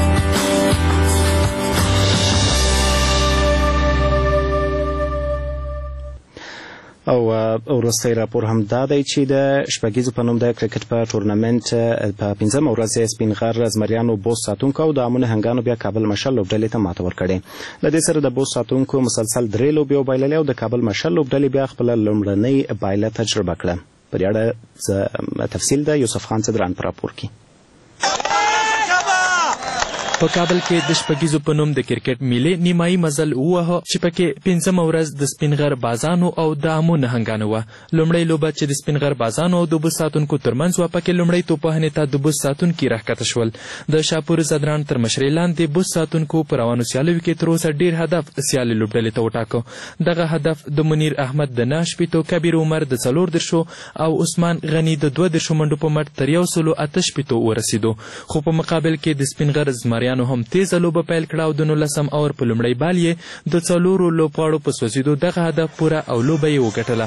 او وروستی راپور هم دا دی چې د شپږیزو په نوم د کرکټ په ټورنمنټ په 15مه ورځ سپین غر زمریانو بوس ساتونکو او د امونه هنګانو بیا کابل مشل لوبډلې ته ماته ورکړې. له دې سره د بوس ساتونکو مسلسل 3 لوبې وبایللې او د کابل مشل لوبډلې بیا خپله لومړنۍ بایله تجربه کړه. په دې اړه تفصیل د یوسف خان صدران په راپور کې. په کابل کې د شپږیزو په نوم د کرکټ میلې نیمایي مزل ووهه چې پکې 15مه ورځ د سپین غر بازانو او د امو نهنګانو وه. لومړۍ لوبه چې د سپین غر بازانو او د بوس ساتونکو ترمنځ وه پکې لومړۍ توپوهنې ته د بوس ساتونکي راښکته شول. د شاپور زدران تر مشرۍ لاندې بوس ساتونکو په روانو سیالیو کې تر اوسه ډېر هدف سیالې لوبډلې ته وټاکه. دغه هدف د منیر احمد د 9 شپېتو، کبیر عمر د 14 او عثمان غني د 22 منډو په مټ تر 108 شپېتو ورسېدو. خو په مقابل کې د سپین غر زمریانو هم تیزه لوبه پیل کړه او د 19 اور په لومړی بال یې د 4 لوبغاړو په سوځېدو دغه هدف پوره او لوبه یې وګټله.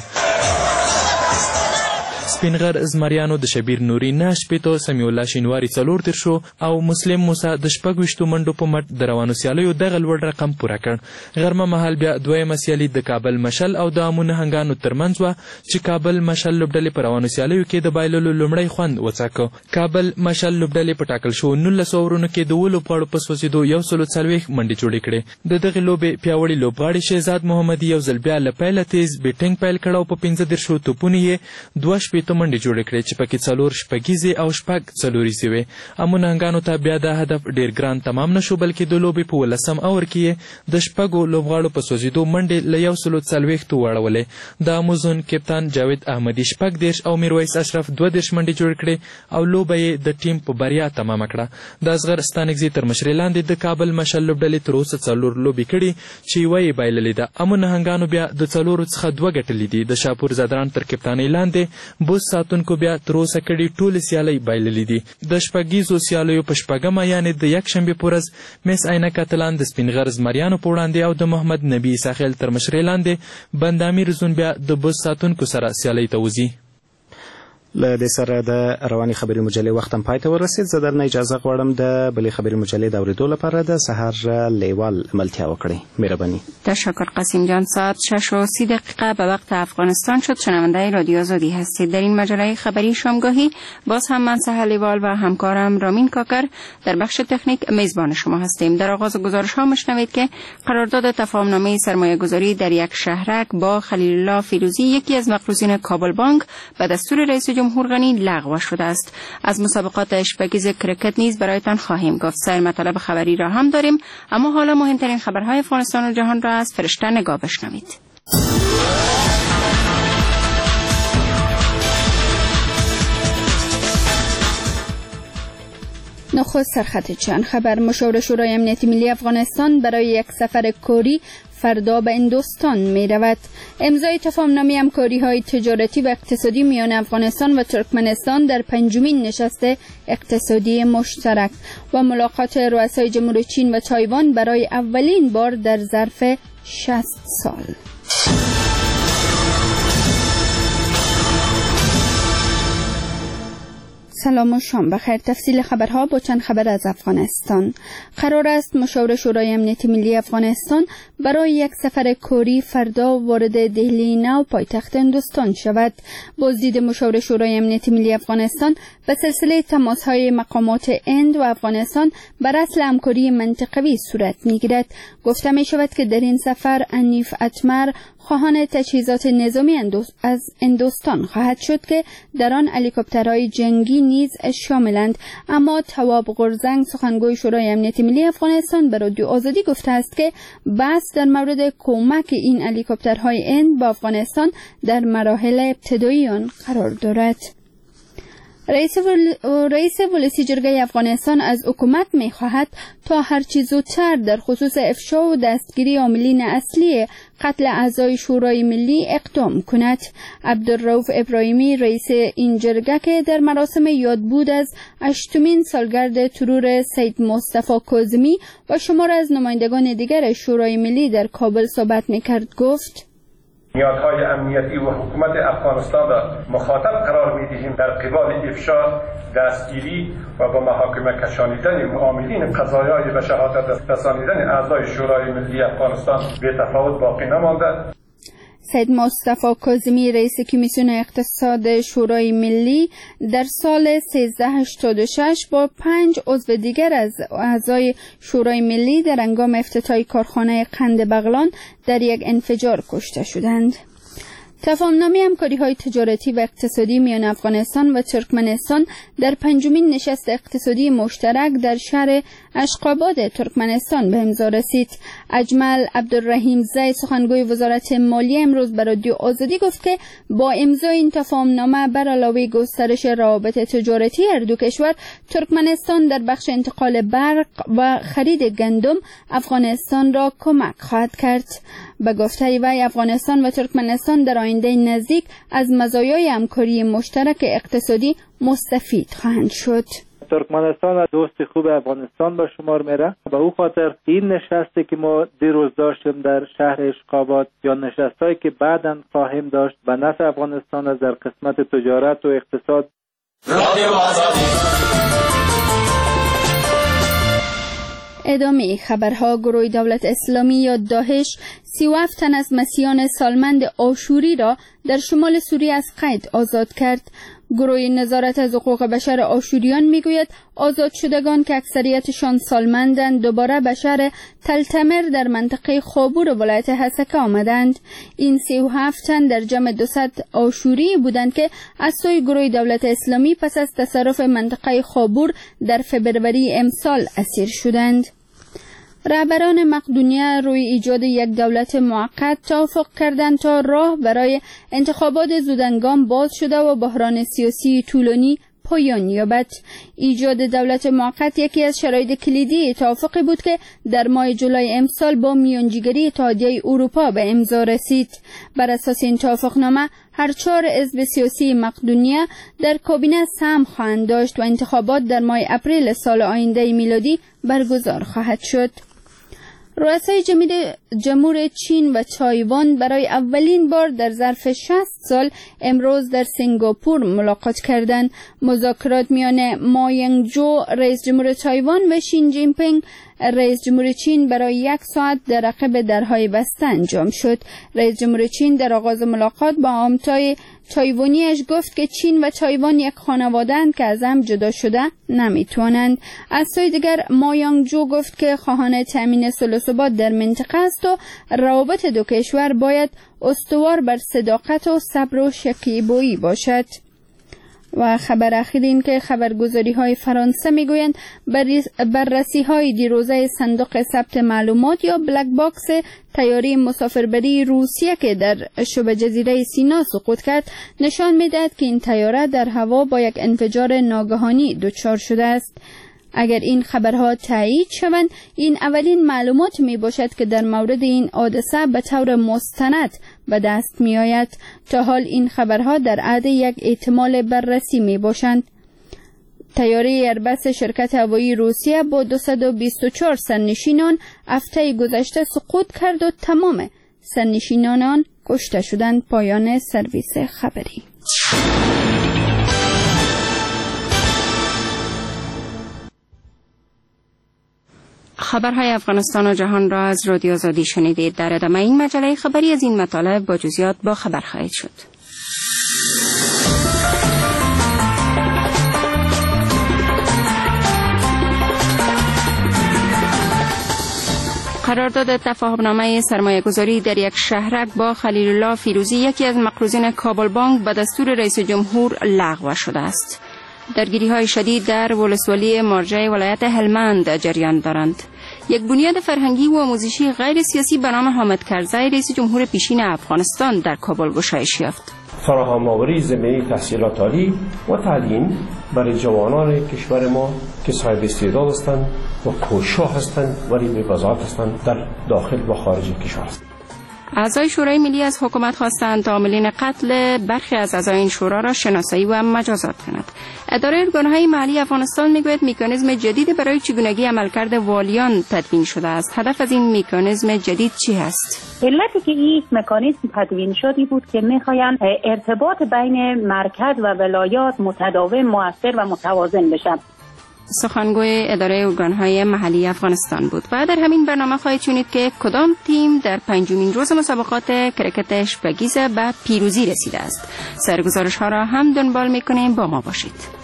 سپین غر زمریانو د شبیر نوري 9 شپېتو، سمیع الله شینواري 14 او مسلم موسی د 26 منډو په مټ د روانو سیالیو دغه لوړ رقم پوره کړ. غرمه مهال بیا دویمه سیالي د کابل مشل او د امو نهنګانو ترمنځ وه چې کابل مشل لوبډلې په روانو سیالیو کې د بایللو لومړی خوند وڅاکه. کابل مشل لوبډلې په ټاکل شوو 19 اورونو کې د 7 لوبغاړو په سوځېدو 140 منډې جوړې کړې. د دغې لوبې پیاوړي لوبغاړي شهزاد محمدي یو ځل بیا له پیله تیز بیټینګ پیل کړه او په 15 توپونو یې 2 منډې جوړې کړې چې پکې 4 شپږیزې او 6 څلوریزې وې. امو نهنګانو ته بیا دا هدف ډېر ګران تمام نه شو بلکې د لوبې په 18 اور کې یې د 6 لوبغاړو په سوځېدو منډې له 140 واړولې. د امو زون کپتان جاوید احمدي 14 او میرویس اشرف 22 منډې جوړې کړې او لوبه یې د ټیم په بریا تمامه کړه. د اصغر ستانکزي تر مشرۍ لاندې د کابل مشل لوبډلې تر اوسه 4 لوبې کړي چې یوه یې بایللې ده. امو نهنګانو بیا د 4 څخه 2 ګټلې دي. د شاپور زدران تر کپتانۍ لاندې بوس بوس ساتونکو بیا تر اوسه کړي ټولې سیالۍ بایللې دي. د شپږیزو سیالیو په شپږمه یعنې د یکشنبې په ورځ مس عینک اتلان د سپین غر زمریانو په وړاندې او د محمد نبي ساحل تر مشرۍ لاندې بند امیر زون بیا د بوس ساتونکو سره سیالۍ ته وځي. له دې سره د رواني خبري مجلې وخت هم پای ته ورسید. زه درنه اجازه غواړم د بلې خبري مجلې د اورېدو لپاره د سهار لیوال ملتیا وکړئ. مهرباني. تشکر قاسم جان. ساعت 6:30 به وقت افغانستان شد. شنونده رادیو آزادی هستید. در این مجله خبری شامگاهی باز هم من سهر لیوال و همکارم رامین کاکر در بخش تکنیک میزبان شما هستیم. در آغاز گزارش ها میشنوید که قرارداد تفاهمنامه سرمایه گذاری در یک شهرک با خلیل الله فیروزی یکی از مقروضین کابل بانک به دستور رئیس جمهور غنی لغو شده است. از مسابقات اشپگیز کرکت نیز برایتان خواهیم گفت. سایر مطالب خبری را هم داریم، اما حالا مهمترین خبرهای افغانستان و جهان را از فرشته نگاه بشنوید. نخست سرخط چند خبر. مشاور شورای امنیت ملی افغانستان برای یک سفر کاری فردا به هندوستان می رود. امضای تفاهمنامه همکاری‌های تجارتی و اقتصادی میان افغانستان و ترکمنستان در پنجمین نشست اقتصادی مشترک و ملاقات رؤسای جمهوری چین و تایوان برای اولین بار در ظرف 60 سال. سلام و شام بخیر. تفصیل خبرها با چند خبر از افغانستان. قرار است مشاور شورای امنیت ملی افغانستان برای یک سفر کاری فردا وارد دهلی نو پایتخت هندوستان شود. بازدید مشاور شورای امنیت ملی افغانستان به سلسله تماس‌های مقامات هند و افغانستان بر اصل همکاری منطقوی صورت می‌گیرد. گفته می‌شود که در این سفر انیف اتمر خواهان تجهیزات نظامی از هندوستان خواهد شد که در آن هلیکوپترهای جنگی نیز شاملند. اما تواب قرزنگ سخنگوی شورای امنیت ملی افغانستان به رادیو آزادی گفته است که بحث در مورد کمک این هلیکوپترهای هند به افغانستان در مراحل ابتدایی آن قرار دارد. رئیس ولسی جرگه افغانستان از حکومت می‌خواهد تا هرچه زودتر در خصوص افشا و دستگیری عاملین اصلی قتل اعضای شورای ملی اقدام کند. عبدالرؤوف ابراهیمی رئیس این جرگه که در مراسم یادبود از 8مین سالگرد ترور سید مصطفی کاظمی و شمار از نمایندگان دیگر شورای ملی در کابل صحبت می‌کرد گفت: نیازهای امنیتی و حکومت افغانستان را مخاطب قرار می‌دهیم در قبال افشا، دستگیری و به محاکمه کشانیدن عاملین قضایای به شهادت رسانیدن اعضای شورای ملی افغانستان به تفاوت باقی نمانده. سید مصطفی کاظمی رئیس کمیسیون اقتصاد شورای ملی در سال 1386 با 5 عضو دیگر از اعضای شورای ملی در هنگام افتتاح کارخانه قند بغلان در یک انفجار کشته شدند. تفاهمنامه همکاری‌های تجارتی و اقتصادی میان افغانستان و ترکمنستان در پنجمین نشست اقتصادی مشترک در شهر اشقاباد ترکمنستان به امضا رسید. اجمل عبدالرحیم زی سخنگوی وزارت مالیه امروز به رادیو آزادی گفت که با امضای این تفاهمنامه بر علاوه گسترش روابط تجارتی هر دو کشور، ترکمنستان در بخش انتقال برق و خرید گندم افغانستان را کمک خواهد کرد. به گفته وی افغانستان و ترکمنستان در آینده نزدیک از مزایای همکاری مشترک اقتصادی مستفید خواهند شد. ترکمنستان دوست خوب افغانستان به شمار میره. به او خاطر این نشستی که ما دیروز داشتیم در شهر اشقاباد یا نشستایی که بعداً خواهیم داشت به نفع افغانستان از در قسمت تجارت و اقتصاد. رادیو آزادی. ادامه خبرها. گروه دولت اسلامی یا داعش 37 تن از مسیحیان سالمند آشوری را در شمال سوریه از قید آزاد کرد. گروه نظارت از حقوق بشر آشوریان میگوید آزاد شدگان که اکثریتشان سالمندند دوباره به شهر تلتمر در منطقه خابور ولایت حسکه آمدند. این 37 تن در جمع 200 آشوری بودند که از سوی گروه دولت اسلامی پس از تصرف منطقه خابور در فبروری امسال اسیر شدند. رهبران مقدونیه روی ایجاد یک دولت موقت توافق کردند تا راه برای انتخابات زودهنگام باز شده و بحران سیاسی طولانی پایان یابد. ایجاد دولت موقت یکی از شرایط کلیدی توافقی بود که در ماه جولای امسال با میانجیگری اتحادیه اروپا به امضا رسید. بر اساس این توافقنامه هر 4 حزب سیاسی مقدونیه در کابینه سهم خواهند داشت و انتخابات در ماه اپریل سال آینده میلادی برگزار خواهد شد. رؤسای جمهور چین و تایوان برای اولین بار در ظرف 60 سال امروز در سنگاپور ملاقات کردند. مذاکرات میان ما ینگجو رئیس جمهور تایوان و شین جین پینگ رئیس جمهور چین برای 1 ساعت در عقب درهای بسته انجام شد. رئیس جمهور چین در آغاز ملاقات با آمتای تایوانیش گفت که چین و تایوان یک خانواده‌اند که از هم جدا شده نمیتوانند. از سوی دیگر ما ینگجو گفت که خواهان تامین صلح و ثبات در منطقه است و روابط دو کشور باید استوار بر صداقت و صبر و شکیبایی باشد. و خبر اخیر این که خبرگزاری های فرانسه میگویند بررسی های دیروزه صندوق ثبت معلومات یا بلک باکس طیاره مسافربری روسیه که در شبه جزیره سینا سقوط کرد نشان میدهد که این طیاره در هوا با یک انفجار ناگهانی دچار شده است. اگر این خبرها تایید شوند این اولین معلومات می باشد که در مورد این حادثه به طور مستند به دست می آید. تا حال این خبرها در عهد یک احتمال بررسی می باشند. طیاره ایربس شرکت هوایی روسیه با 224 سرنشینان هفته گذشته سقوط کرد و تمام سرنشینان کشته شدند. پایان سرویس خبری. خبرهای افغانستان و جهان را از رادیو آزادی شنیدید. در ادامه این مجله خبری از این مطالب با جزئیات با خبر خواهید شد. قرارداد تفاهمنامه سرمایه‌گذاری در یک شهرک با خلیل الله فیروزی یکی از مقروضین کابل بانک به دستور رئیس جمهور لغو شده است. درگیری‌های شدید در ولسوالی مارجه ولایت هلمند جریان دارند. یک بنیاد فرهنگی و آموزشی غیر سیاسی به نام حامد کرزی رئیس جمهور پیشین افغانستان در کابل گشایش یافت. فراهم‌آوری زمینه تحصیلات عالی و تعلیم برای جوانان کشور ما که صاحب استعداد هستند و کوشش هستند ولی بی‌وزارت هستند در داخل و خارج کشور هستند. اعضای شورای ملی از حکومت خواستند عاملین قتل برخی از اعضای این شورا را شناسایی و مجازات کند. اداره ارگان‌های محلی افغانستان میگوید مکانیزم جدید برای چگونگی عملکرد والیان تدوین شده است. هدف از این مکانیزم جدید چی است؟ علتی که این مکانیزم تدوین شدی بود که میخواین ارتباط بین مرکز و ولایات متداوم، مؤثر و متوازن بشن. سخنگوی اداره ارگان‌های محلی افغانستان بود. و در همین برنامه خواهید شنید که کدام تیم در 5مین روز مسابقات کرکت اشپگیز به پیروزی رسیده است. سرگزارش‌ها را هم دنبال می‌کنیم، با ما باشید.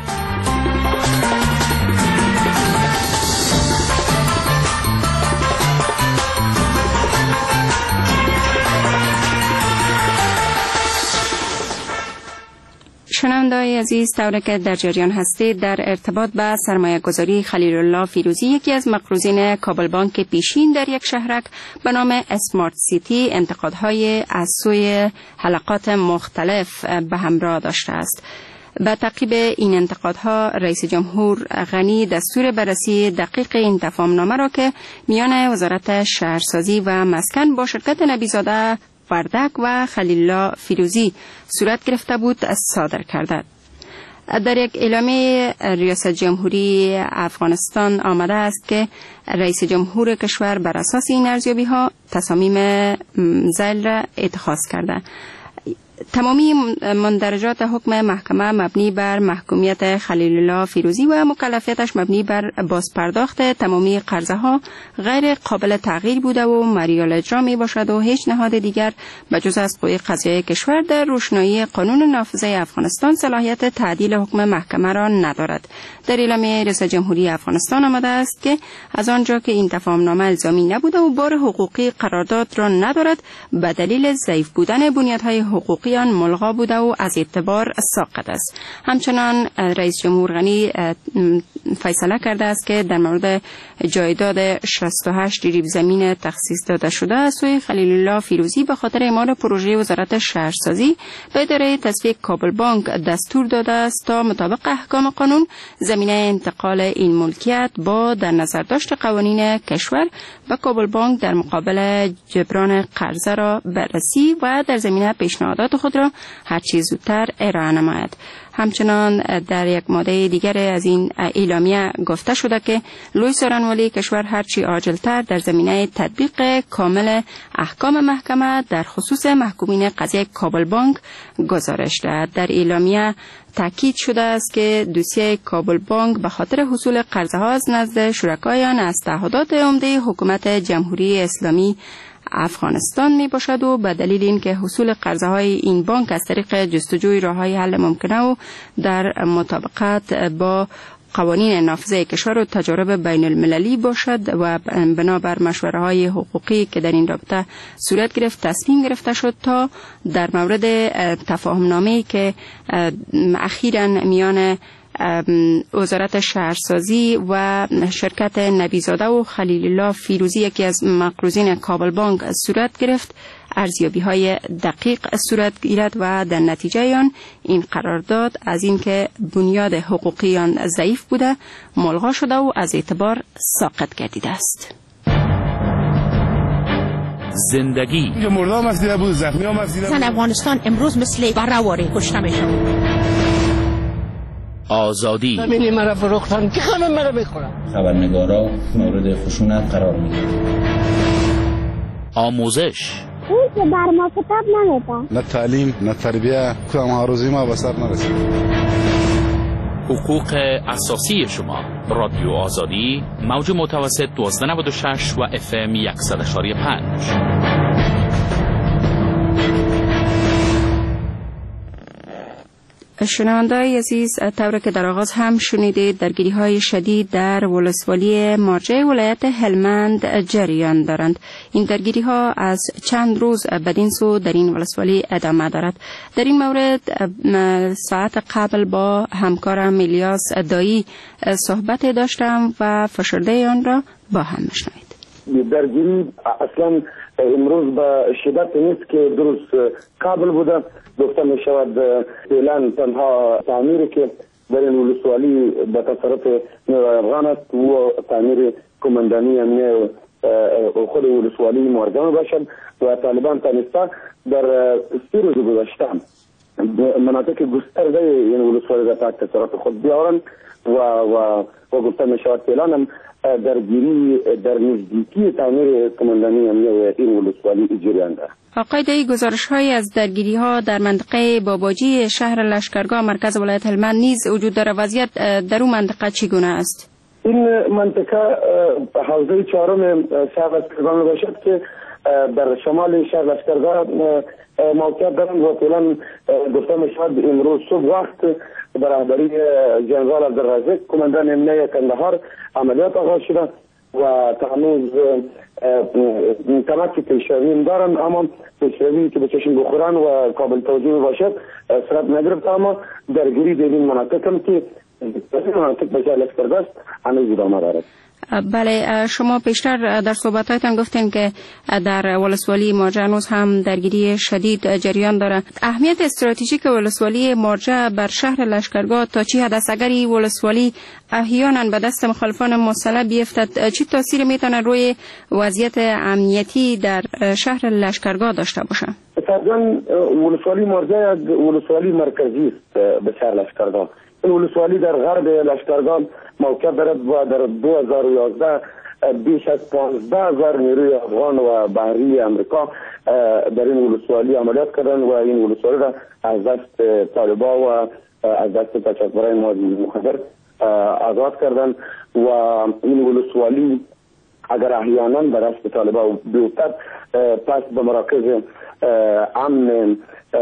شنونده‌های عزیز، طوری که در جریان هستید در ارتباط با سرمایه‌گذاری خلیل الله فیروزی یکی از مقروضین کابل بانک پیشین در یک شهرک به نام اسمارت سیتی انتقادهای از سوی حلقات مختلف به همراه داشته است. به تعقیب این انتقادها رئیس جمهور غنی دستور بررسی دقیق این تفاهمنامه را که میان وزارت شهرسازی و مسکن با شرکت نبیزاده وردک و خلیل الله فیروزی صورت گرفته بود صادر کرده. در یک اعلامیه ریاست جمهوری افغانستان آمده است که رئیس جمهور کشور بر اساس این ارزیابی‌ها تصامیم ذیل را اتخاذ کرده. تمامی مندرجات حکم محکمه مبنی بر محکومیت خلیل الله فیروزی و مکلفیتش مبنی بر بازپرداخت تمامی قرضه ها غیر قابل تغییر بوده و مریال اجرا می باشد و هیچ نهاد دیگر بجز از قوه قضاییه کشور در روشنایی قانون نافذه افغانستان صلاحیت تعدیل حکم محکمه را ندارد. در اعلامیه رئیس جمهوری افغانستان آمده است که از آنجا که این تفاهمنامه الزامی نبوده و بار حقوقی قرارداد را ندارد، به دلیل ضعیف بودن بنیادهای حقوقی حقوقیان ملغا بوده و از اعتبار ساقط است. همچنان رئیس جمهور غنی فیصله کرده است که در مورد جایداد 68 ریب زمین تخصیص داده شده از سوی خلیل الله فیروزی به خاطر اعمال پروژه وزارت شهرسازی به اداره تصفیه کابل بانک دستور داده است تا مطابق احکام قانون زمینه انتقال این ملکیت با در نظر داشت قوانین کشور به کابل بانک در مقابل جبران قرضه را بررسی و در زمینه پیشنهادات خود را هرچی زودتر ارائه نماید. همچنان در یک ماده دیگر از این اعلامیه گفته شده که لوی سارنوالی کشور هرچی عاجلتر در زمینه تطبیق کامل احکام محکمه در خصوص محکومین قضیه کابل بانک گزارش دهد. در اعلامیه تاکید شده است که دوسیه کابل بانک به خاطر حصول قرضه ها از نزد شرکایان از تعهدات عمده حکومت جمهوری اسلامی افغانستان می باشد و به دلیل اینکه حصول قرضه های این بانک از طریق جستجوی راههای حل ممکنه و در مطابقت با قوانین نافذه کشور و تجارب بین المللی باشد و بنابر مشوره های حقوقی که در این رابطه صورت گرفت تصمیم گرفته شد تا در مورد تفاهم نامه‌ای که اخیراً میان وزارت شهرسازی و شرکت نبیزاده و خلیل الله فیروزی یکی از مقروضین کابل بانک صورت گرفت ارزیابی های دقیق صورت گیرد و در نتیجه آن این قرارداد از اینکه بنیاد حقوقی آن ضعیف بوده ملغا شده و از اعتبار ساقط گردیده است. زندگی مردم مسئله بود، زخمی ها مسئله بود. زن افغانستان امروز مثل برهواری کشته میشن. آزادی زمینی مرا فروختن که همه مرا بخورن. خبرنگارا مورد خشونت قرار میگیرن. آموزش اون که بر ما کتاب نمیدن. نه تعلیم نه تربیه کدام هاروزی ما به سر نرسید. حقوق اساسی شما. رادیو آزادی موج متوسط 1296 و FM 100.5. شنونده‌های عزیز، طور که در آغاز هم شنیدید درگیری‌های شدید در ولسوالی مارجه ولایت هلمند جریان دارند. این درگیری‌ها از چند روز بدین سو در این ولسوالی ادامه دارد. در این مورد ساعت قبل با همکارم الیاس دایی صحبت داشتم و فشرده آن را با هم میشنوید. درگیری اصلا امروز به شدت نیست که درست قبل بوده. گفته می شود فعلا تنها تعمیری که در این ولسوالی به تصرف نیروی افغان است و تعمیر کماندانی امنیه خود ولسوالی مارجه باشد و طالبان تانسته در 3 روز گذشته مناطق گسترده این ولسوالی را تحت تصرف خود بیاورند و گفته می شود فعلا هم درگیری در نزدیکی تعمیر کماندانی امنیه این ولسوالی جریان دارد. آقای دایی، گزارش‌هایی از درگیری‌ها در منطقه باباجی شهر لشکرگاه مرکز ولایت هلمند نیز وجود دارد. وضعیت در اون منطقه چگونه است؟ این منطقه حوزه 4 شهر لشکرگاه باشد که در شمال شهر لشکرگاه موقعیت دارند و فعلا گفته می‌شود امروز صبح وقت به رهبری جنرال عبدالرزاق کماندان امنیه کندهار عملیات آغاز شده و هنوز تماسی پیشروی دارن، اما پیشروی که به چشم بخورن و قابل توجه باشد صورت نگرفت. اما درگیری در این مناطق هم که مناطق به شهر لشکرگاه هنوز ادامه دارد. بله، شما پیشتر در صحبتاتون گفتین که در ولسوالی مارجه هنوز هم درگیری شدید جریان دارد. اهمیت استراتژیک ولسوالی مارجه بر شهر لشکرگاه تا چی حد است؟ اگر این ولسوالی احیانا به دست مخالفان مسلح بیفتد چی تاثیر میتونه روی وضعیت امنیتی در شهر لشکرگاه داشته باشه؟ طبعا ولسوالی مارجه ولسوالی مرکزی است به شهر لشکرگاه. این ولسوالی در غرب لشکرگاه موقع دارد و در 2011 بیش از 15,000 نیروی افغان و بحری امریکا در این ولسوالی عملیات کردند و این ولسوالی را از دست طالبان و از دست تشکرهای مواد مخدر آزاد کردند و این ولسوالی اگر احیانا به دست طالبان بیفتد پس به مراکز امن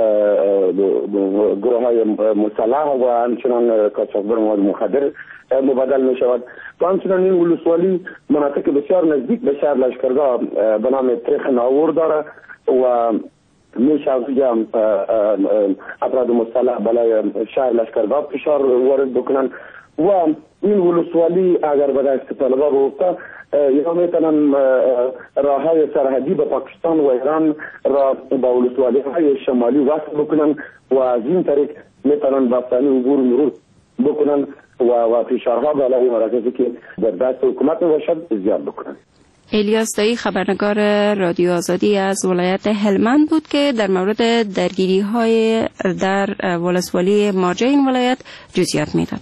گروه های مسلح و همچنان قاچاقبر مواد مخدر مبادل می شود و همچنان این ولسوالی مناطق بسیار نزدیک به شهر لشکرگاه به نام تریخ ناور داره و میشه از افراد مسلح بالای شهر لشکرگاه فشار وارد بکنن و این ولسوالی اگر به دست طالبان بیفته یا میتونن راه های سرحدی به پاکستان و ایران را با ولسوالی های شمالی وصل بکنن و از این طریق میتونن بافتانی عبور مرور بکنن و فشارها بالای مراکزی که در دست حکومت باشد زیاد بکنن. الیاس دایی خبرنگار رادیو آزادی از ولایت هلمند بود که در مورد درگیری های در ولسوالی مارجه این ولایت جزئیات میداد.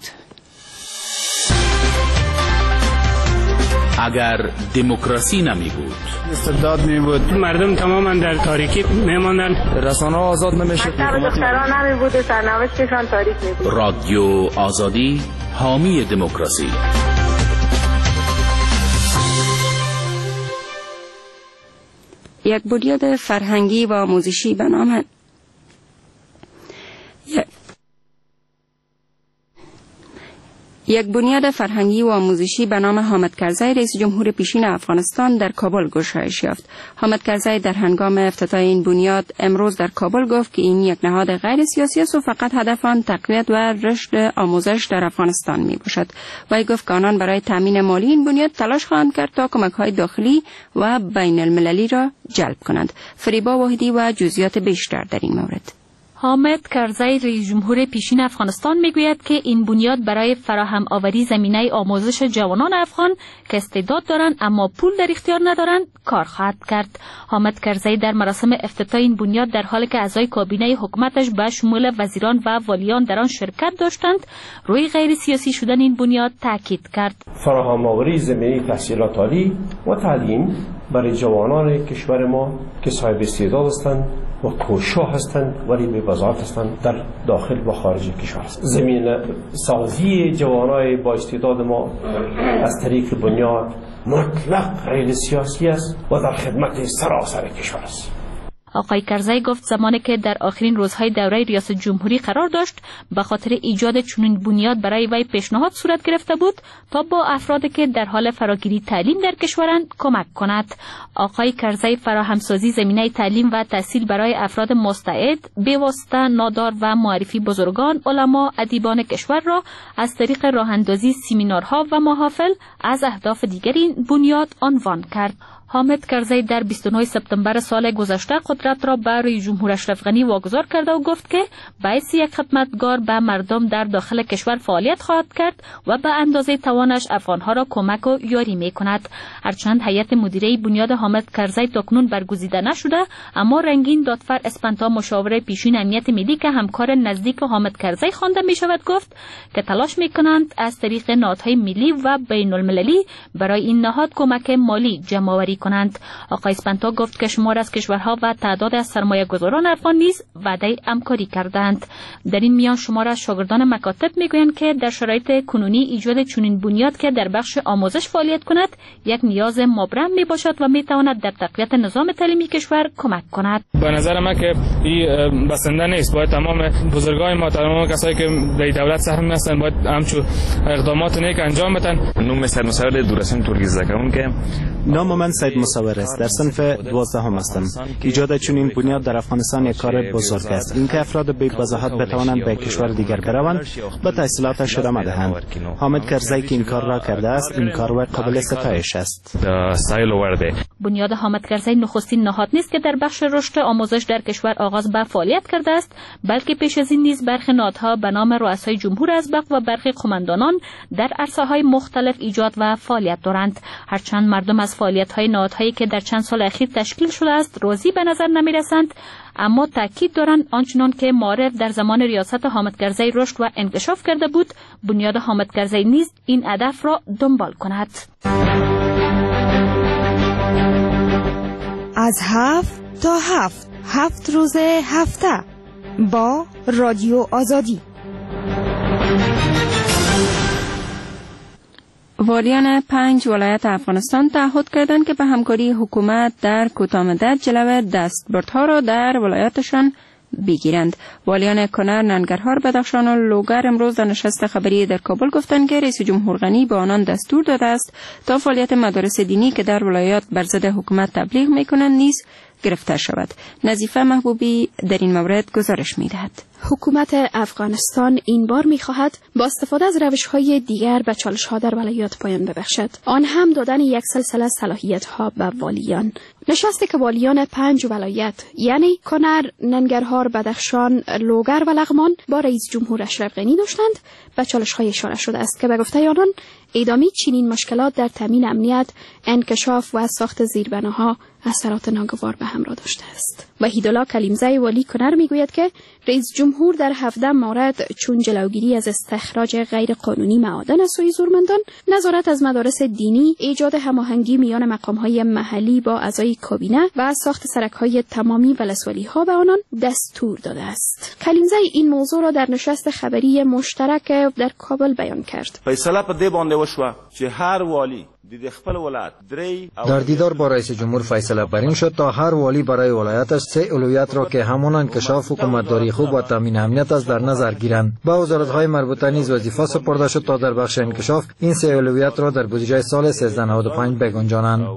اگر دموکراسی نمی بود، استبداد می بود، مردم تماما در تاریکی می ماندن، رسانه آزاد نمیشد، دختران نمی بود، سرنوشتشان تاریک می بود. رادیو آزادی حامی دموکراسی. یک بنیاد فرهنگی و آموزشی به نام حامد کرزی رئیس جمهور پیشین افغانستان در کابل گشایش یافت. حامد کرزی در هنگام افتتاح این بنیاد امروز در کابل گفت که این یک نهاد غیر سیاسی است و فقط هدف آن تقویت و رشد آموزش در افغانستان می باشد. وی گفت که آنان برای تامین مالی این بنیاد تلاش خواهند کرد تا کمک‌های داخلی و بین المللی را جلب کنند. فریبا واحدی و جزئیات بیشتر در این مورد. حامد کرزی رئیس جمهور پیشین افغانستان میگوید که این بنیاد برای فراهم آوری زمینه آموزش جوانان افغان که استعداد دارند اما پول در اختیار ندارند کار خواهد کرد. حامد کرزی در مراسم افتتاح این بنیاد در حالی که اعضای کابینه حکومتش به شمول وزیران و والیان در آن شرکت داشتند روی غیر سیاسی شدن این بنیاد تاکید کرد. فراهم آوری زمینه تحصیلات عالی و تعلیم برای جوانان کشور ما که صاحب استعداد هستند و کوشا هستند ولی به وضاحت هستند در داخل و خارج کشور است. زمین سازی جوانای با استعداد ما از طریق بنیاد مطلق غیر سیاسی است و در خدمت سراسر کشور است. آقای کرزی گفت زمانی که در آخرین روزهای دوره ریاست جمهوری قرار داشت به خاطر ایجاد چنین بنیاد برای وی پیشنهاد صورت گرفته بود تا با افرادی که در حال فراگیری تعلیم در کشورند کمک کند. آقای کرزی فراهمسازی زمینه تعلیم و تحصیل برای افراد مستعد به واسطه نادار و معرفی بزرگان، علما، ادیبان کشور را از طریق راهاندازی سمینارها و محافل از اهداف دیگر این بنیاد عنوان کرد. حامد کرزی در 29 سپتامبر سال گذشته قدرت را به رئیس جمهور اشرف غنی واگذار کرده و گفت که باعث یک خدمتگار به مردم در داخل کشور فعالیت خواهد کرد و به اندازه توانش افغانها را کمک و یاری می کند. هرچند هیئت مدیره بنیاد حامد کرزی تاکنون برگزیده نشده، اما رنگین دادفر اسپنتا مشاور پیشین امنیت ملی که همکار نزدیک حامد کرزی خوانده می شود گفت که تلاش می کنند از طریق نهادهای ملی و بین المللی برای این نهاد کمک مالی جمع‌آوری کنند. آقای اسپنتا گفت که شمار از کشورها و تعداد از سرمایه‌گذاران افغان نیز وعده همکاری کردند. در این میان شمار از شاگردان مکاتب میگویند که در شرایط کنونی ایجاد چنین بنیاد که در بخش آموزش فعالیت کند یک نیاز مبرم می باشد و می تواند در تقویت نظام تعلیمی کشور کمک کند. به نظر من که این بسنده نیست. باید تمام بزرگان ما، تمام کسایی که در دولت سهم هستند باید همچون اقدامات نیک انجام بدن. نام سید مصور دورسان ترکیز زکام که نام من سید مصور است. در صنف 12 هستم. ایجاد چنین بنیاد در افغانستان یک کار بزرگ است. اینکه افراد بی وضاحت بتوانند به کشور دیگر بروند و تحصیلاتش ادامه دهند. حامد کرزی که این کار را کرده است، این کار قابل ستایش است. بنیاد حامد کرزی نخستین نهاد نیست که در بخش رشد آموزش در کشور آغاز به فعالیت کرده است، بلکه پیش از این نیز برخی نهادها به نام رؤسای جمهور ازبق و برخی قماندانان در عرصه‌های مختلف ایجاد و فعالیت دارند. هرچند مردم از فعالیت‌های نهادهایی که در چند سال اخیر تشکیل شده است راضی به نظر نمی‌رسند، اما تاکید دارند آنچنان که معارف در زمان ریاست حامد کرزی رشد و انکشاف کرده بود، بنیاد حامد کرزی نیز این هدف را دنبال کند. از 7 تا 7 روز هفته با رادیو آزادی. والیان 5 ولایت افغانستان تعهد کردند که به همکاری حکومت در کوتاه جلو دستبردها را در ولایتشان بگیرند. والیان کنر، ننگرهار، بدخشان و لوگر امروز در نشست خبری در کابل گفتند که رئیس جمهور غنی به آنان دستور داده است تا فعالیت مدارس دینی که در ولایات بر ضد حکومت تبلیغ می‌کنند نیز گرفتار شود. نظیفه محبوبی در این مورد گزارش می‌دهد. حکومت افغانستان این بار می‌خواهد با استفاده از روش‌های دیگر به چالش‌ها در ولایات پایان ببخشد. آن هم دادن یک سلسله صلاحیت‌ها به والیان. نشستی که والیان 5 ولایت یعنی کنر، ننگرهار، بدخشان، لوگر و لغمان با رئیس جمهور اشرف غنی داشتند به چالش‌های اشاره شده است که به گفته آنان ادامه چنین مشکلات در تامین امنیت، انکشاف و ساخت زیربناها اثرات ناگوار به همراه داشته است. وحیدالله کلیمزی والی کنر میگوید که رئیس جمهور در 17 مورد چون جلوگیری از استخراج غیر قانونی معادن از سوی زورمندان، نظارت از مدارس دینی، ایجاد هماهنگی میان مقام‌های محلی با اعضای کابینه و ساخت سرک‌های تمامی ولسوالی‌ها به آنان دستور داده است. کلیمزی این موضوع را در نشست خبری مشترک در کابل بیان کرد. فیصله په دې باندې وشوه چې هر والی در دیدار با رئیس جمهور فیصله بر این شد تا هر والی برای ولایتش 3 اولویت را که همان انکشاف، حکومتداری خوب و تامین امنیت است در نظر گیرند. با وزارت‌های مربوطه نیز وظیفه سپرده شد تا در بخش انکشاف این 3 اولویت را در بودجه سال 1395 بگنجانند.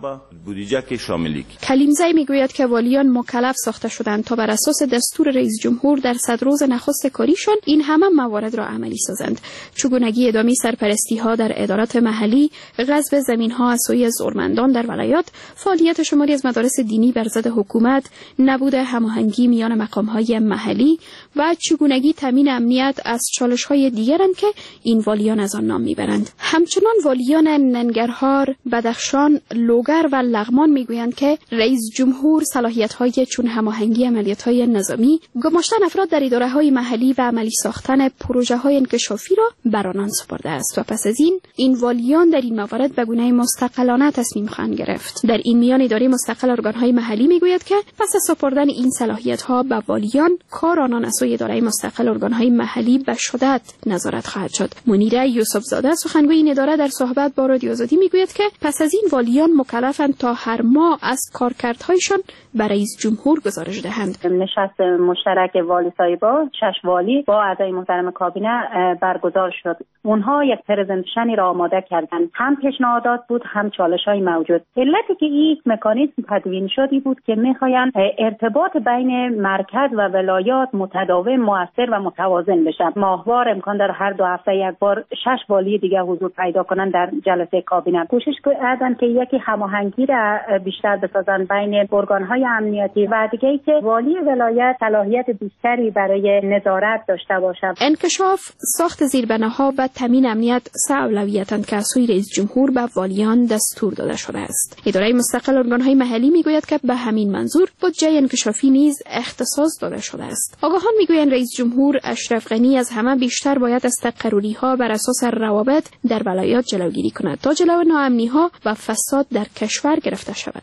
کلیمزی میگوید که والیان مکلف ساخته شدند تا بر اساس دستور رئیس جمهور در صدروز نخست کاریشان این همه موارد را عملی سازند. چگونگی ادامه سرپرستی‌ها در ادارات محلی، غصب زمین‌ها از سوی زورمندان در ولایات، فعالیت شماری از مدارس دینی بر ضد حکومت، نبود هماهنگی میان مقام‌های محلی و چگونگی تامین امنیت از چالش‌های دیگرند که این والیان از آن نام میبرند. همچنان والیان ننگرهار، بدخشان، لوگر و لغمان میگویند که رئیس جمهور صلاحیت‌های چون هماهنگی عملیات‌های نظامی، گماشتن افراد در اداره‌های محلی و عملی ساختن پروژه‌های انکشافی را بر آنان سپرده است و پس از این والیان در این موارد به گونه مستقلانه تصمیم خواهند گرفت. در این میان اداره مستقل ارگان‌های محلی میگوید که پس از سپردن این صلاحیت‌ها به والیان، کار آنان از سوی اداره مستقل ارگان‌های محلی به شدت نظارت خواهد شد. منیره یوسف زاده سخنگوی این اداره در صحبت با رادیو آزادی میگوید که پس از این والیان مکلفند تا هر ماه از کارکردهایشان برای رئیس جمهور گزارش دهند. نشست مشترک والی صاحبا 6 والی با اعضای محترم کابینه برگزار شد. اونها یک پرزنتیشنی را آماده کردند. هم پیشنهادات بود، هم چالش‌های موجود. علتی که این مکانیزم تدوین شدی بود که می‌خواهند ارتباط بین مرکز و ولایات متداوم، مؤثر و متوازن بشه. ماهوار امکان داره هر 2 هفته یک بار 6 والی دیگه حضور پیدا کنند در جلسه کابینه. کوشش کردند که یکی هماهنگی را بیشتر بسازند بین ارگان‌های امنیتی و دیگه که والی ولایت صلاحیت بیشتری برای نظارت داشته باشد. انکشاف، ساخت زیربناها و تامین امنیت اولویتند که از سوی رئیس جمهور به والیان دستور داده شده است. اداره مستقل ارگان‌های محلی میگوید که به همین منظور بودجه انکشافی نیز اختصاص داده شده است. آگاهان میگویند رئیس جمهور اشرف غنی از همه بیشتر باید از تقرری‌ها بر اساس روابط در ولایات جلوگیری کند تا جلو ناامنی‌ها و فساد در کشور گرفته شود.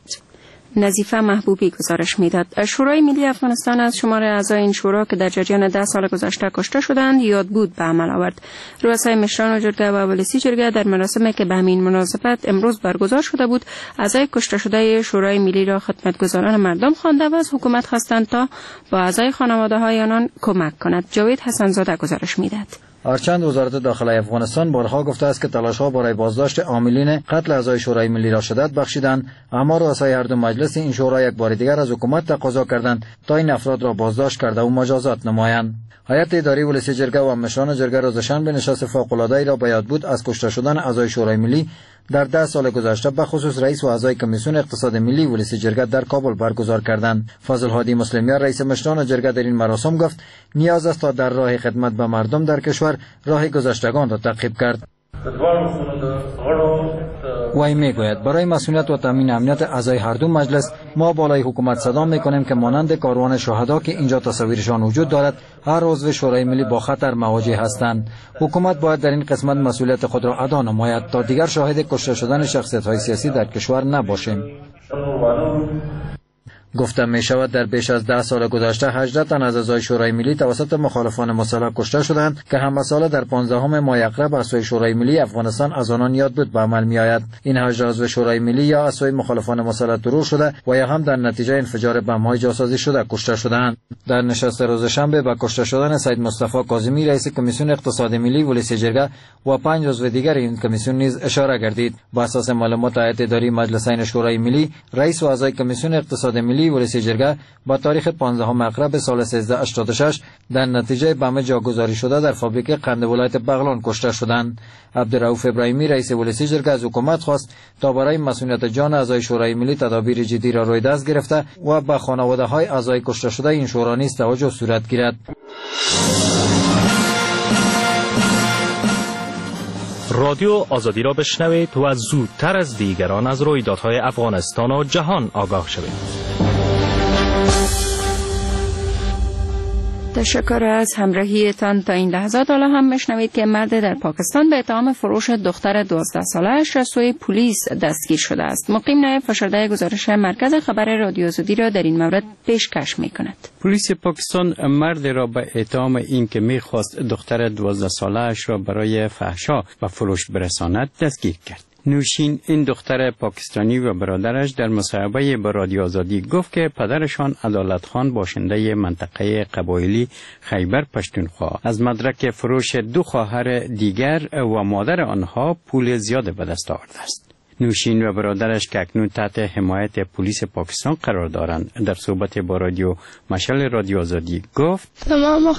نظیفه محبوبی گزارش میداد. شورای ملی افغانستان از شمار اعضای این شورا که در جریان 10 سال گذشته کشته شدند یاد بود به عمل آورد. رؤسای مشران جرگه و ولسی جرگه در مراسمی که به همین مناسبت امروز برگزار شده بود، اعضای کشته شده شورای ملی را خدمتگزاران مردم خوانده و از حکومت خواستند تا با اعضای خانواده‌های آنان کمک کند. جاوید حسن‌زاده گزارش میداد. هرچند وزارت داخلی افغانستان بارها گفته است که تلاش‌ها برای بازداشت عاملین قتل اعضای شورای ملی را شدت بخشیدند، اما رؤسای هر دو مجلس این شورا یک بار دیگر از حکومت تقاضا کردند تا این افراد را بازداشت کرده و مجازات نمایند. هیئت اداری ولسی جرگه و مشران جرگه روز شنبه نشست فوق‌العاده‌ای را به یاد بود از کشته شدن اعضای شورای ملی در 10 سال گذشته به خصوص رئیس و اعضای کمیسیون اقتصاد ملی ولسی جرگه در کابل برگزار کردند. فاضل هادی مسلمیان رئیس مشران جرگه در این مراسم گفت نیاز است تا در راه خدمت به مردم در کشور راه گذشتگان را تعقیب کرد. وی میگوید برای مسئولیت و تامین امنیت اعضای هر دو مجلس ما بالای حکومت صدا میکنیم که مانند کاروان شهدا که اینجا تصاویرشان وجود دارد هر عضو شورای ملی با خطر مواجه هستند. حکومت باید در این قسمت مسئولیت خود را ادا نماید تا دیگر شاهد کشته شدن شخصیت‌های سیاسی در کشور نباشیم. گفته می شود در بیش از 10 سال گذشته 18 تن از اعضای شورای ملی توسط مخالفان مسلح کشته شدند که هم مساله در 15 ماه اقرب از سوی شورای ملی افغانستان از آنان یاد بود به عمل می آید. این 18 عضو شورای ملی یا از سوی مخالفان مسلح ترور شده و یا هم در نتیجه انفجار بم‌های جاسازی شده کشته شدند. در نشست روز شنبه با کشته شدن سید مصطفی کاظمی رئیس کمیسیون اقتصاد ملی ولسی جرگه و 5 عضو دیگر این کمیسیون نیز اشاره گردید. با اساس معلومات هیئت اداری مجلسین شورای ملی رئیس و اعضای کمیسیون اقتصاد ملی ملی ولسی جرگه با تاریخ 15 مقرب سال 1386 در نتیجه بم جاگذاری شده در فابریکه قند ولایت بغلان کشته شدند. عبدالرؤوف ابراهیمی رئیس ولسی جرگه از حکومت خواست تا برای مسئولیت جان اعضای شورای ملی تدابیر جدی را روی دست گرفته و به خانواده‌های اعضای کشته شده این شورا نیز توجه صورت گیرد. رادیو آزادی را بشنوید و زودتر از دیگران از رویدادهای افغانستان و جهان آگاه شوید. تشکر از همراهیتان تا این لحظات. حالا هم بشنوید که مرد در پاکستان به اتهام فروش دختر 12 ساله‌اش را سوی پلیس دستگیر شده است. مقیم نایب فشرده گزارش مرکز خبر رادیو آزادی را در این مورد پیشکش می‌کند. پلیس پاکستان مرد را به اتهام اینکه می‌خواست دختر 12 ساله‌اش را برای فحشا و فروش برساند دستگیر کرد. نوشین این دختر پاکستانی و برادرش در مصاحبه با رادیو آزادی گفت که پدرشان عدالت خان باشنده منطقه قبایلی خیبر پشتونخوا از مدرک فروش 2 خواهر دیگر و مادر آنها پول زیاد به دست آورده است. نوشین و برادرش که اکنون تحت حمایت پلیس پاکستان قرار دارند در صحبت با رادیو مشعل رادیو آزادی گفت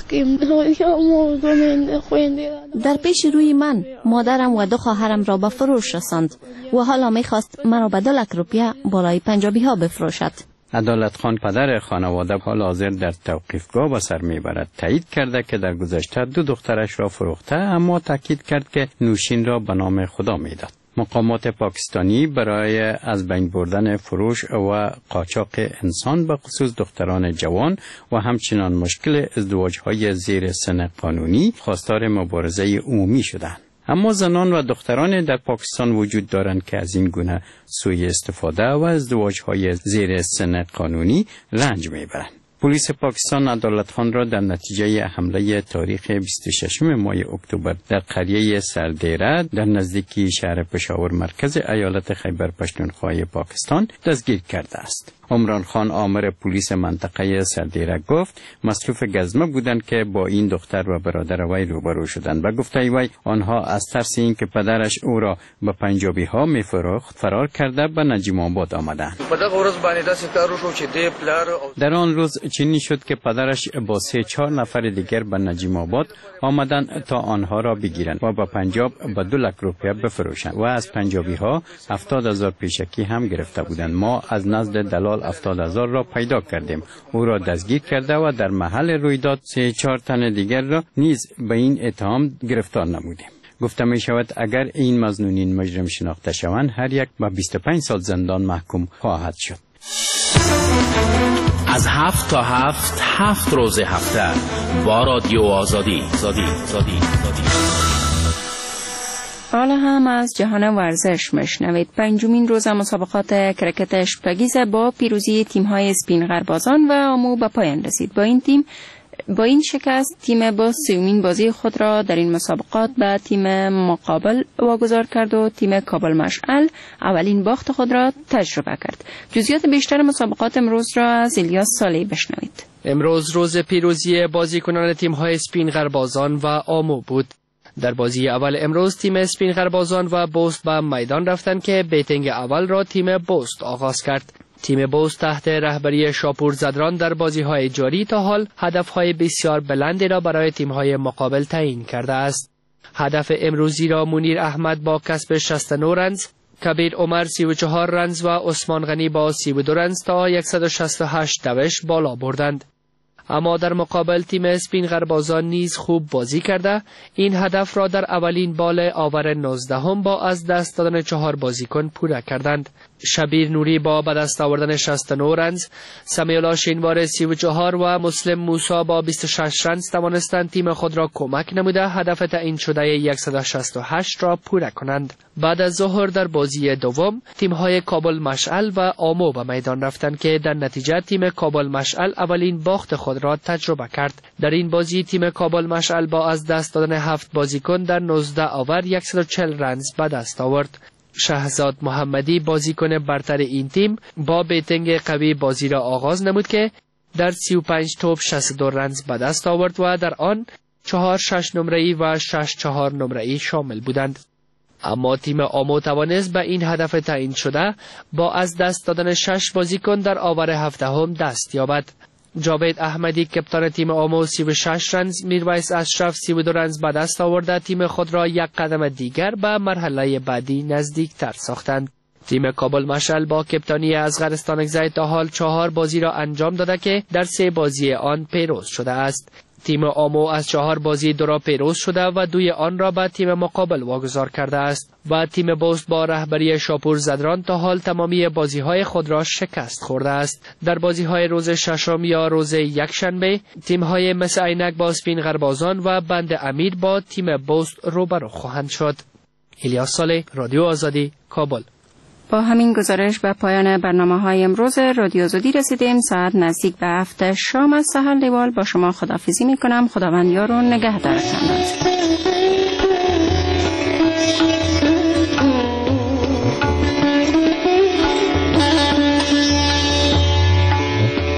در پیش روی من مادرم و 2 خواهرم را به فروش رساند و حالا میخواست مرا به 2 لک روپیه بالای پنجابی ها بفروشد. عدالت خان پدر خانواده حال حاضر در توقیفگاه به سر میبرد. تایید کرده که در گذشته 2 دخترش را فروخته، اما تاکید کرد که نوشین را به نام خدا میداد. مقامات پاکستانی برای از بین بردن فروش و قاچاق انسان به خصوص دختران جوان و همچنان مشکل ازدواج‌های زیر سن قانونی خواستار مبارزه عمومی شدند. اما زنان و دختران در پاکستان وجود دارند که از این گونه سوء استفاده و ازدواج‌های زیر سن قانونی رنج میبرند. پلیس پاکستان عدالت خان را در نتیجه حمله تاریخ 26 ماه اکتبر در قریه سردیره در نزدیکی شهر پشاور مرکز ایالت خیبر پشتونخوا پاکستان دستگیر کرده است. عمران خان آمر پلیس منطقه سردیره گفت مصروف گزمه بودند که با این دختر و برادر وی روبرو شدند و گفته وی آنها از ترس اینکه پدرش او را به پنجابی ها میفروخت فرار کرده به نجیم آباد آمدند. در آن روز چنین شد که پدرش با 3-4 نفر دیگر به نجیم آباد آمدند تا آنها را بگیرند و به پنجاب به 2 لک روپیه بفروشند و از پنجابی ها 70,000 پیشکی هم گرفته بودند. ما از نزد دلال 70,000 را پیدا کردیم. او را دستگیر کرده و در محل رویداد 3-4 تن دیگر را نیز به این اتهام گرفتار نمودیم. گفته می شود اگر این مظنونین مجرم شناخته شوند هر یک به 25 سال زندان محکوم خواهد شد. از 7 تا 7 روز هفته با رادیو آزادی. حالا هم از جهان ورزش مشنوید. 5مین روز مسابقات کرکت اشپگیز با پیروزی تیم‌های اسپین غربازان و آمو به پایان رسید. با این شکست تیم با 3مین بازی خود را در این مسابقات به تیم مقابل واگذار کرد و تیم کابل مشعل اولین باخت خود را تجربه کرد. جزئیات بیشتر مسابقات امروز را از الیاس صالحی بشنوید. امروز روز پیروزی بازیکنان تیم‌های اسپین غربازان و آمو بود. در بازی اول امروز تیم اسپین غربازان و بوست به میدان رفتند که بیتینگ اول را تیم بوست آغاز کرد. تیم بوست تحت رهبری شاپور زدران در بازی‌های جاری تا حال هدف‌های بسیار بلندی را برای تیم‌های مقابل تعیین کرده است. هدف امروزی را منیر احمد با کسب 69 رنز، کبیر عمر 34 رنز و عثمان غنی با 32 رنز تا 168 دوش بالا بردند. اما در مقابل تیم اسپین غربازان نیز خوب بازی کرده این هدف را در اولین بال آور 19 با از دست دادن 4 بازیکن پوره کردند. شبیر نوری با به دست آوردن 69 رنز، سمیولا شینوار 34 و مسلم موسی با 26 رنز توانستند تیم خود را کمک نموده هدف تعیین شده 168 را پوره کنند. بعد از ظهر در بازی دوم تیم‌های کابل مشعل و آمو به میدان رفتند که در نتیجه تیم کابل مشعل اولین باخت خود را تجربه کرد. در این بازی تیم کابل مشعل با از دست دادن 7 بازیکن در 19 آور 140 رنز به دست آورد. شهزاد محمدی بازیکن برتر این تیم با بیتینگ قوی بازی را آغاز نمود که در 35 توپ 62 رنز به دست آورد و در آن 4-6 نمره‌ای و 6-4 نمره‌ای شامل بودند. اما تیم آمو توانست به این هدف تعیین شده با از دست دادن 6 بازیکن در آور 17 دست یابد. جاوید احمدی کپتان تیم آمو 36 رنز، میرویس اشرف 32 رنز به دست آورده تیم خود را یک قدم دیگر به مرحله بعدی نزدیکتر ساختند. تیم کابل مشعل با کپتانی اصغر زید تا حال 4 بازی را انجام داده که در 3 بازی آن پیروز شده است. تیم آمو از 4 بازی 2 را پیروز شده و 2 آن را به تیم مقابل واگذار کرده است و تیم بوست با رهبری شاپور زدران تا حال تمامی بازی‌های خود را شکست خورده است. در بازی‌های روز ششم یا روز یکشنبه تیم‌های مثل عینک با اسپین غربازان و بند امیر با تیم بوست روبرو خواهند شد. الیاس صالح، رادیو آزادی، کابل. با همین گزارش به پایان برنامه‌های امروز رادیو آزادی رسیدیم. ساعت نزدیک به 7 شام از سحر لیوال با شما خداحافظی می‌کنم. خداوند یار و نگهدارتان باشد.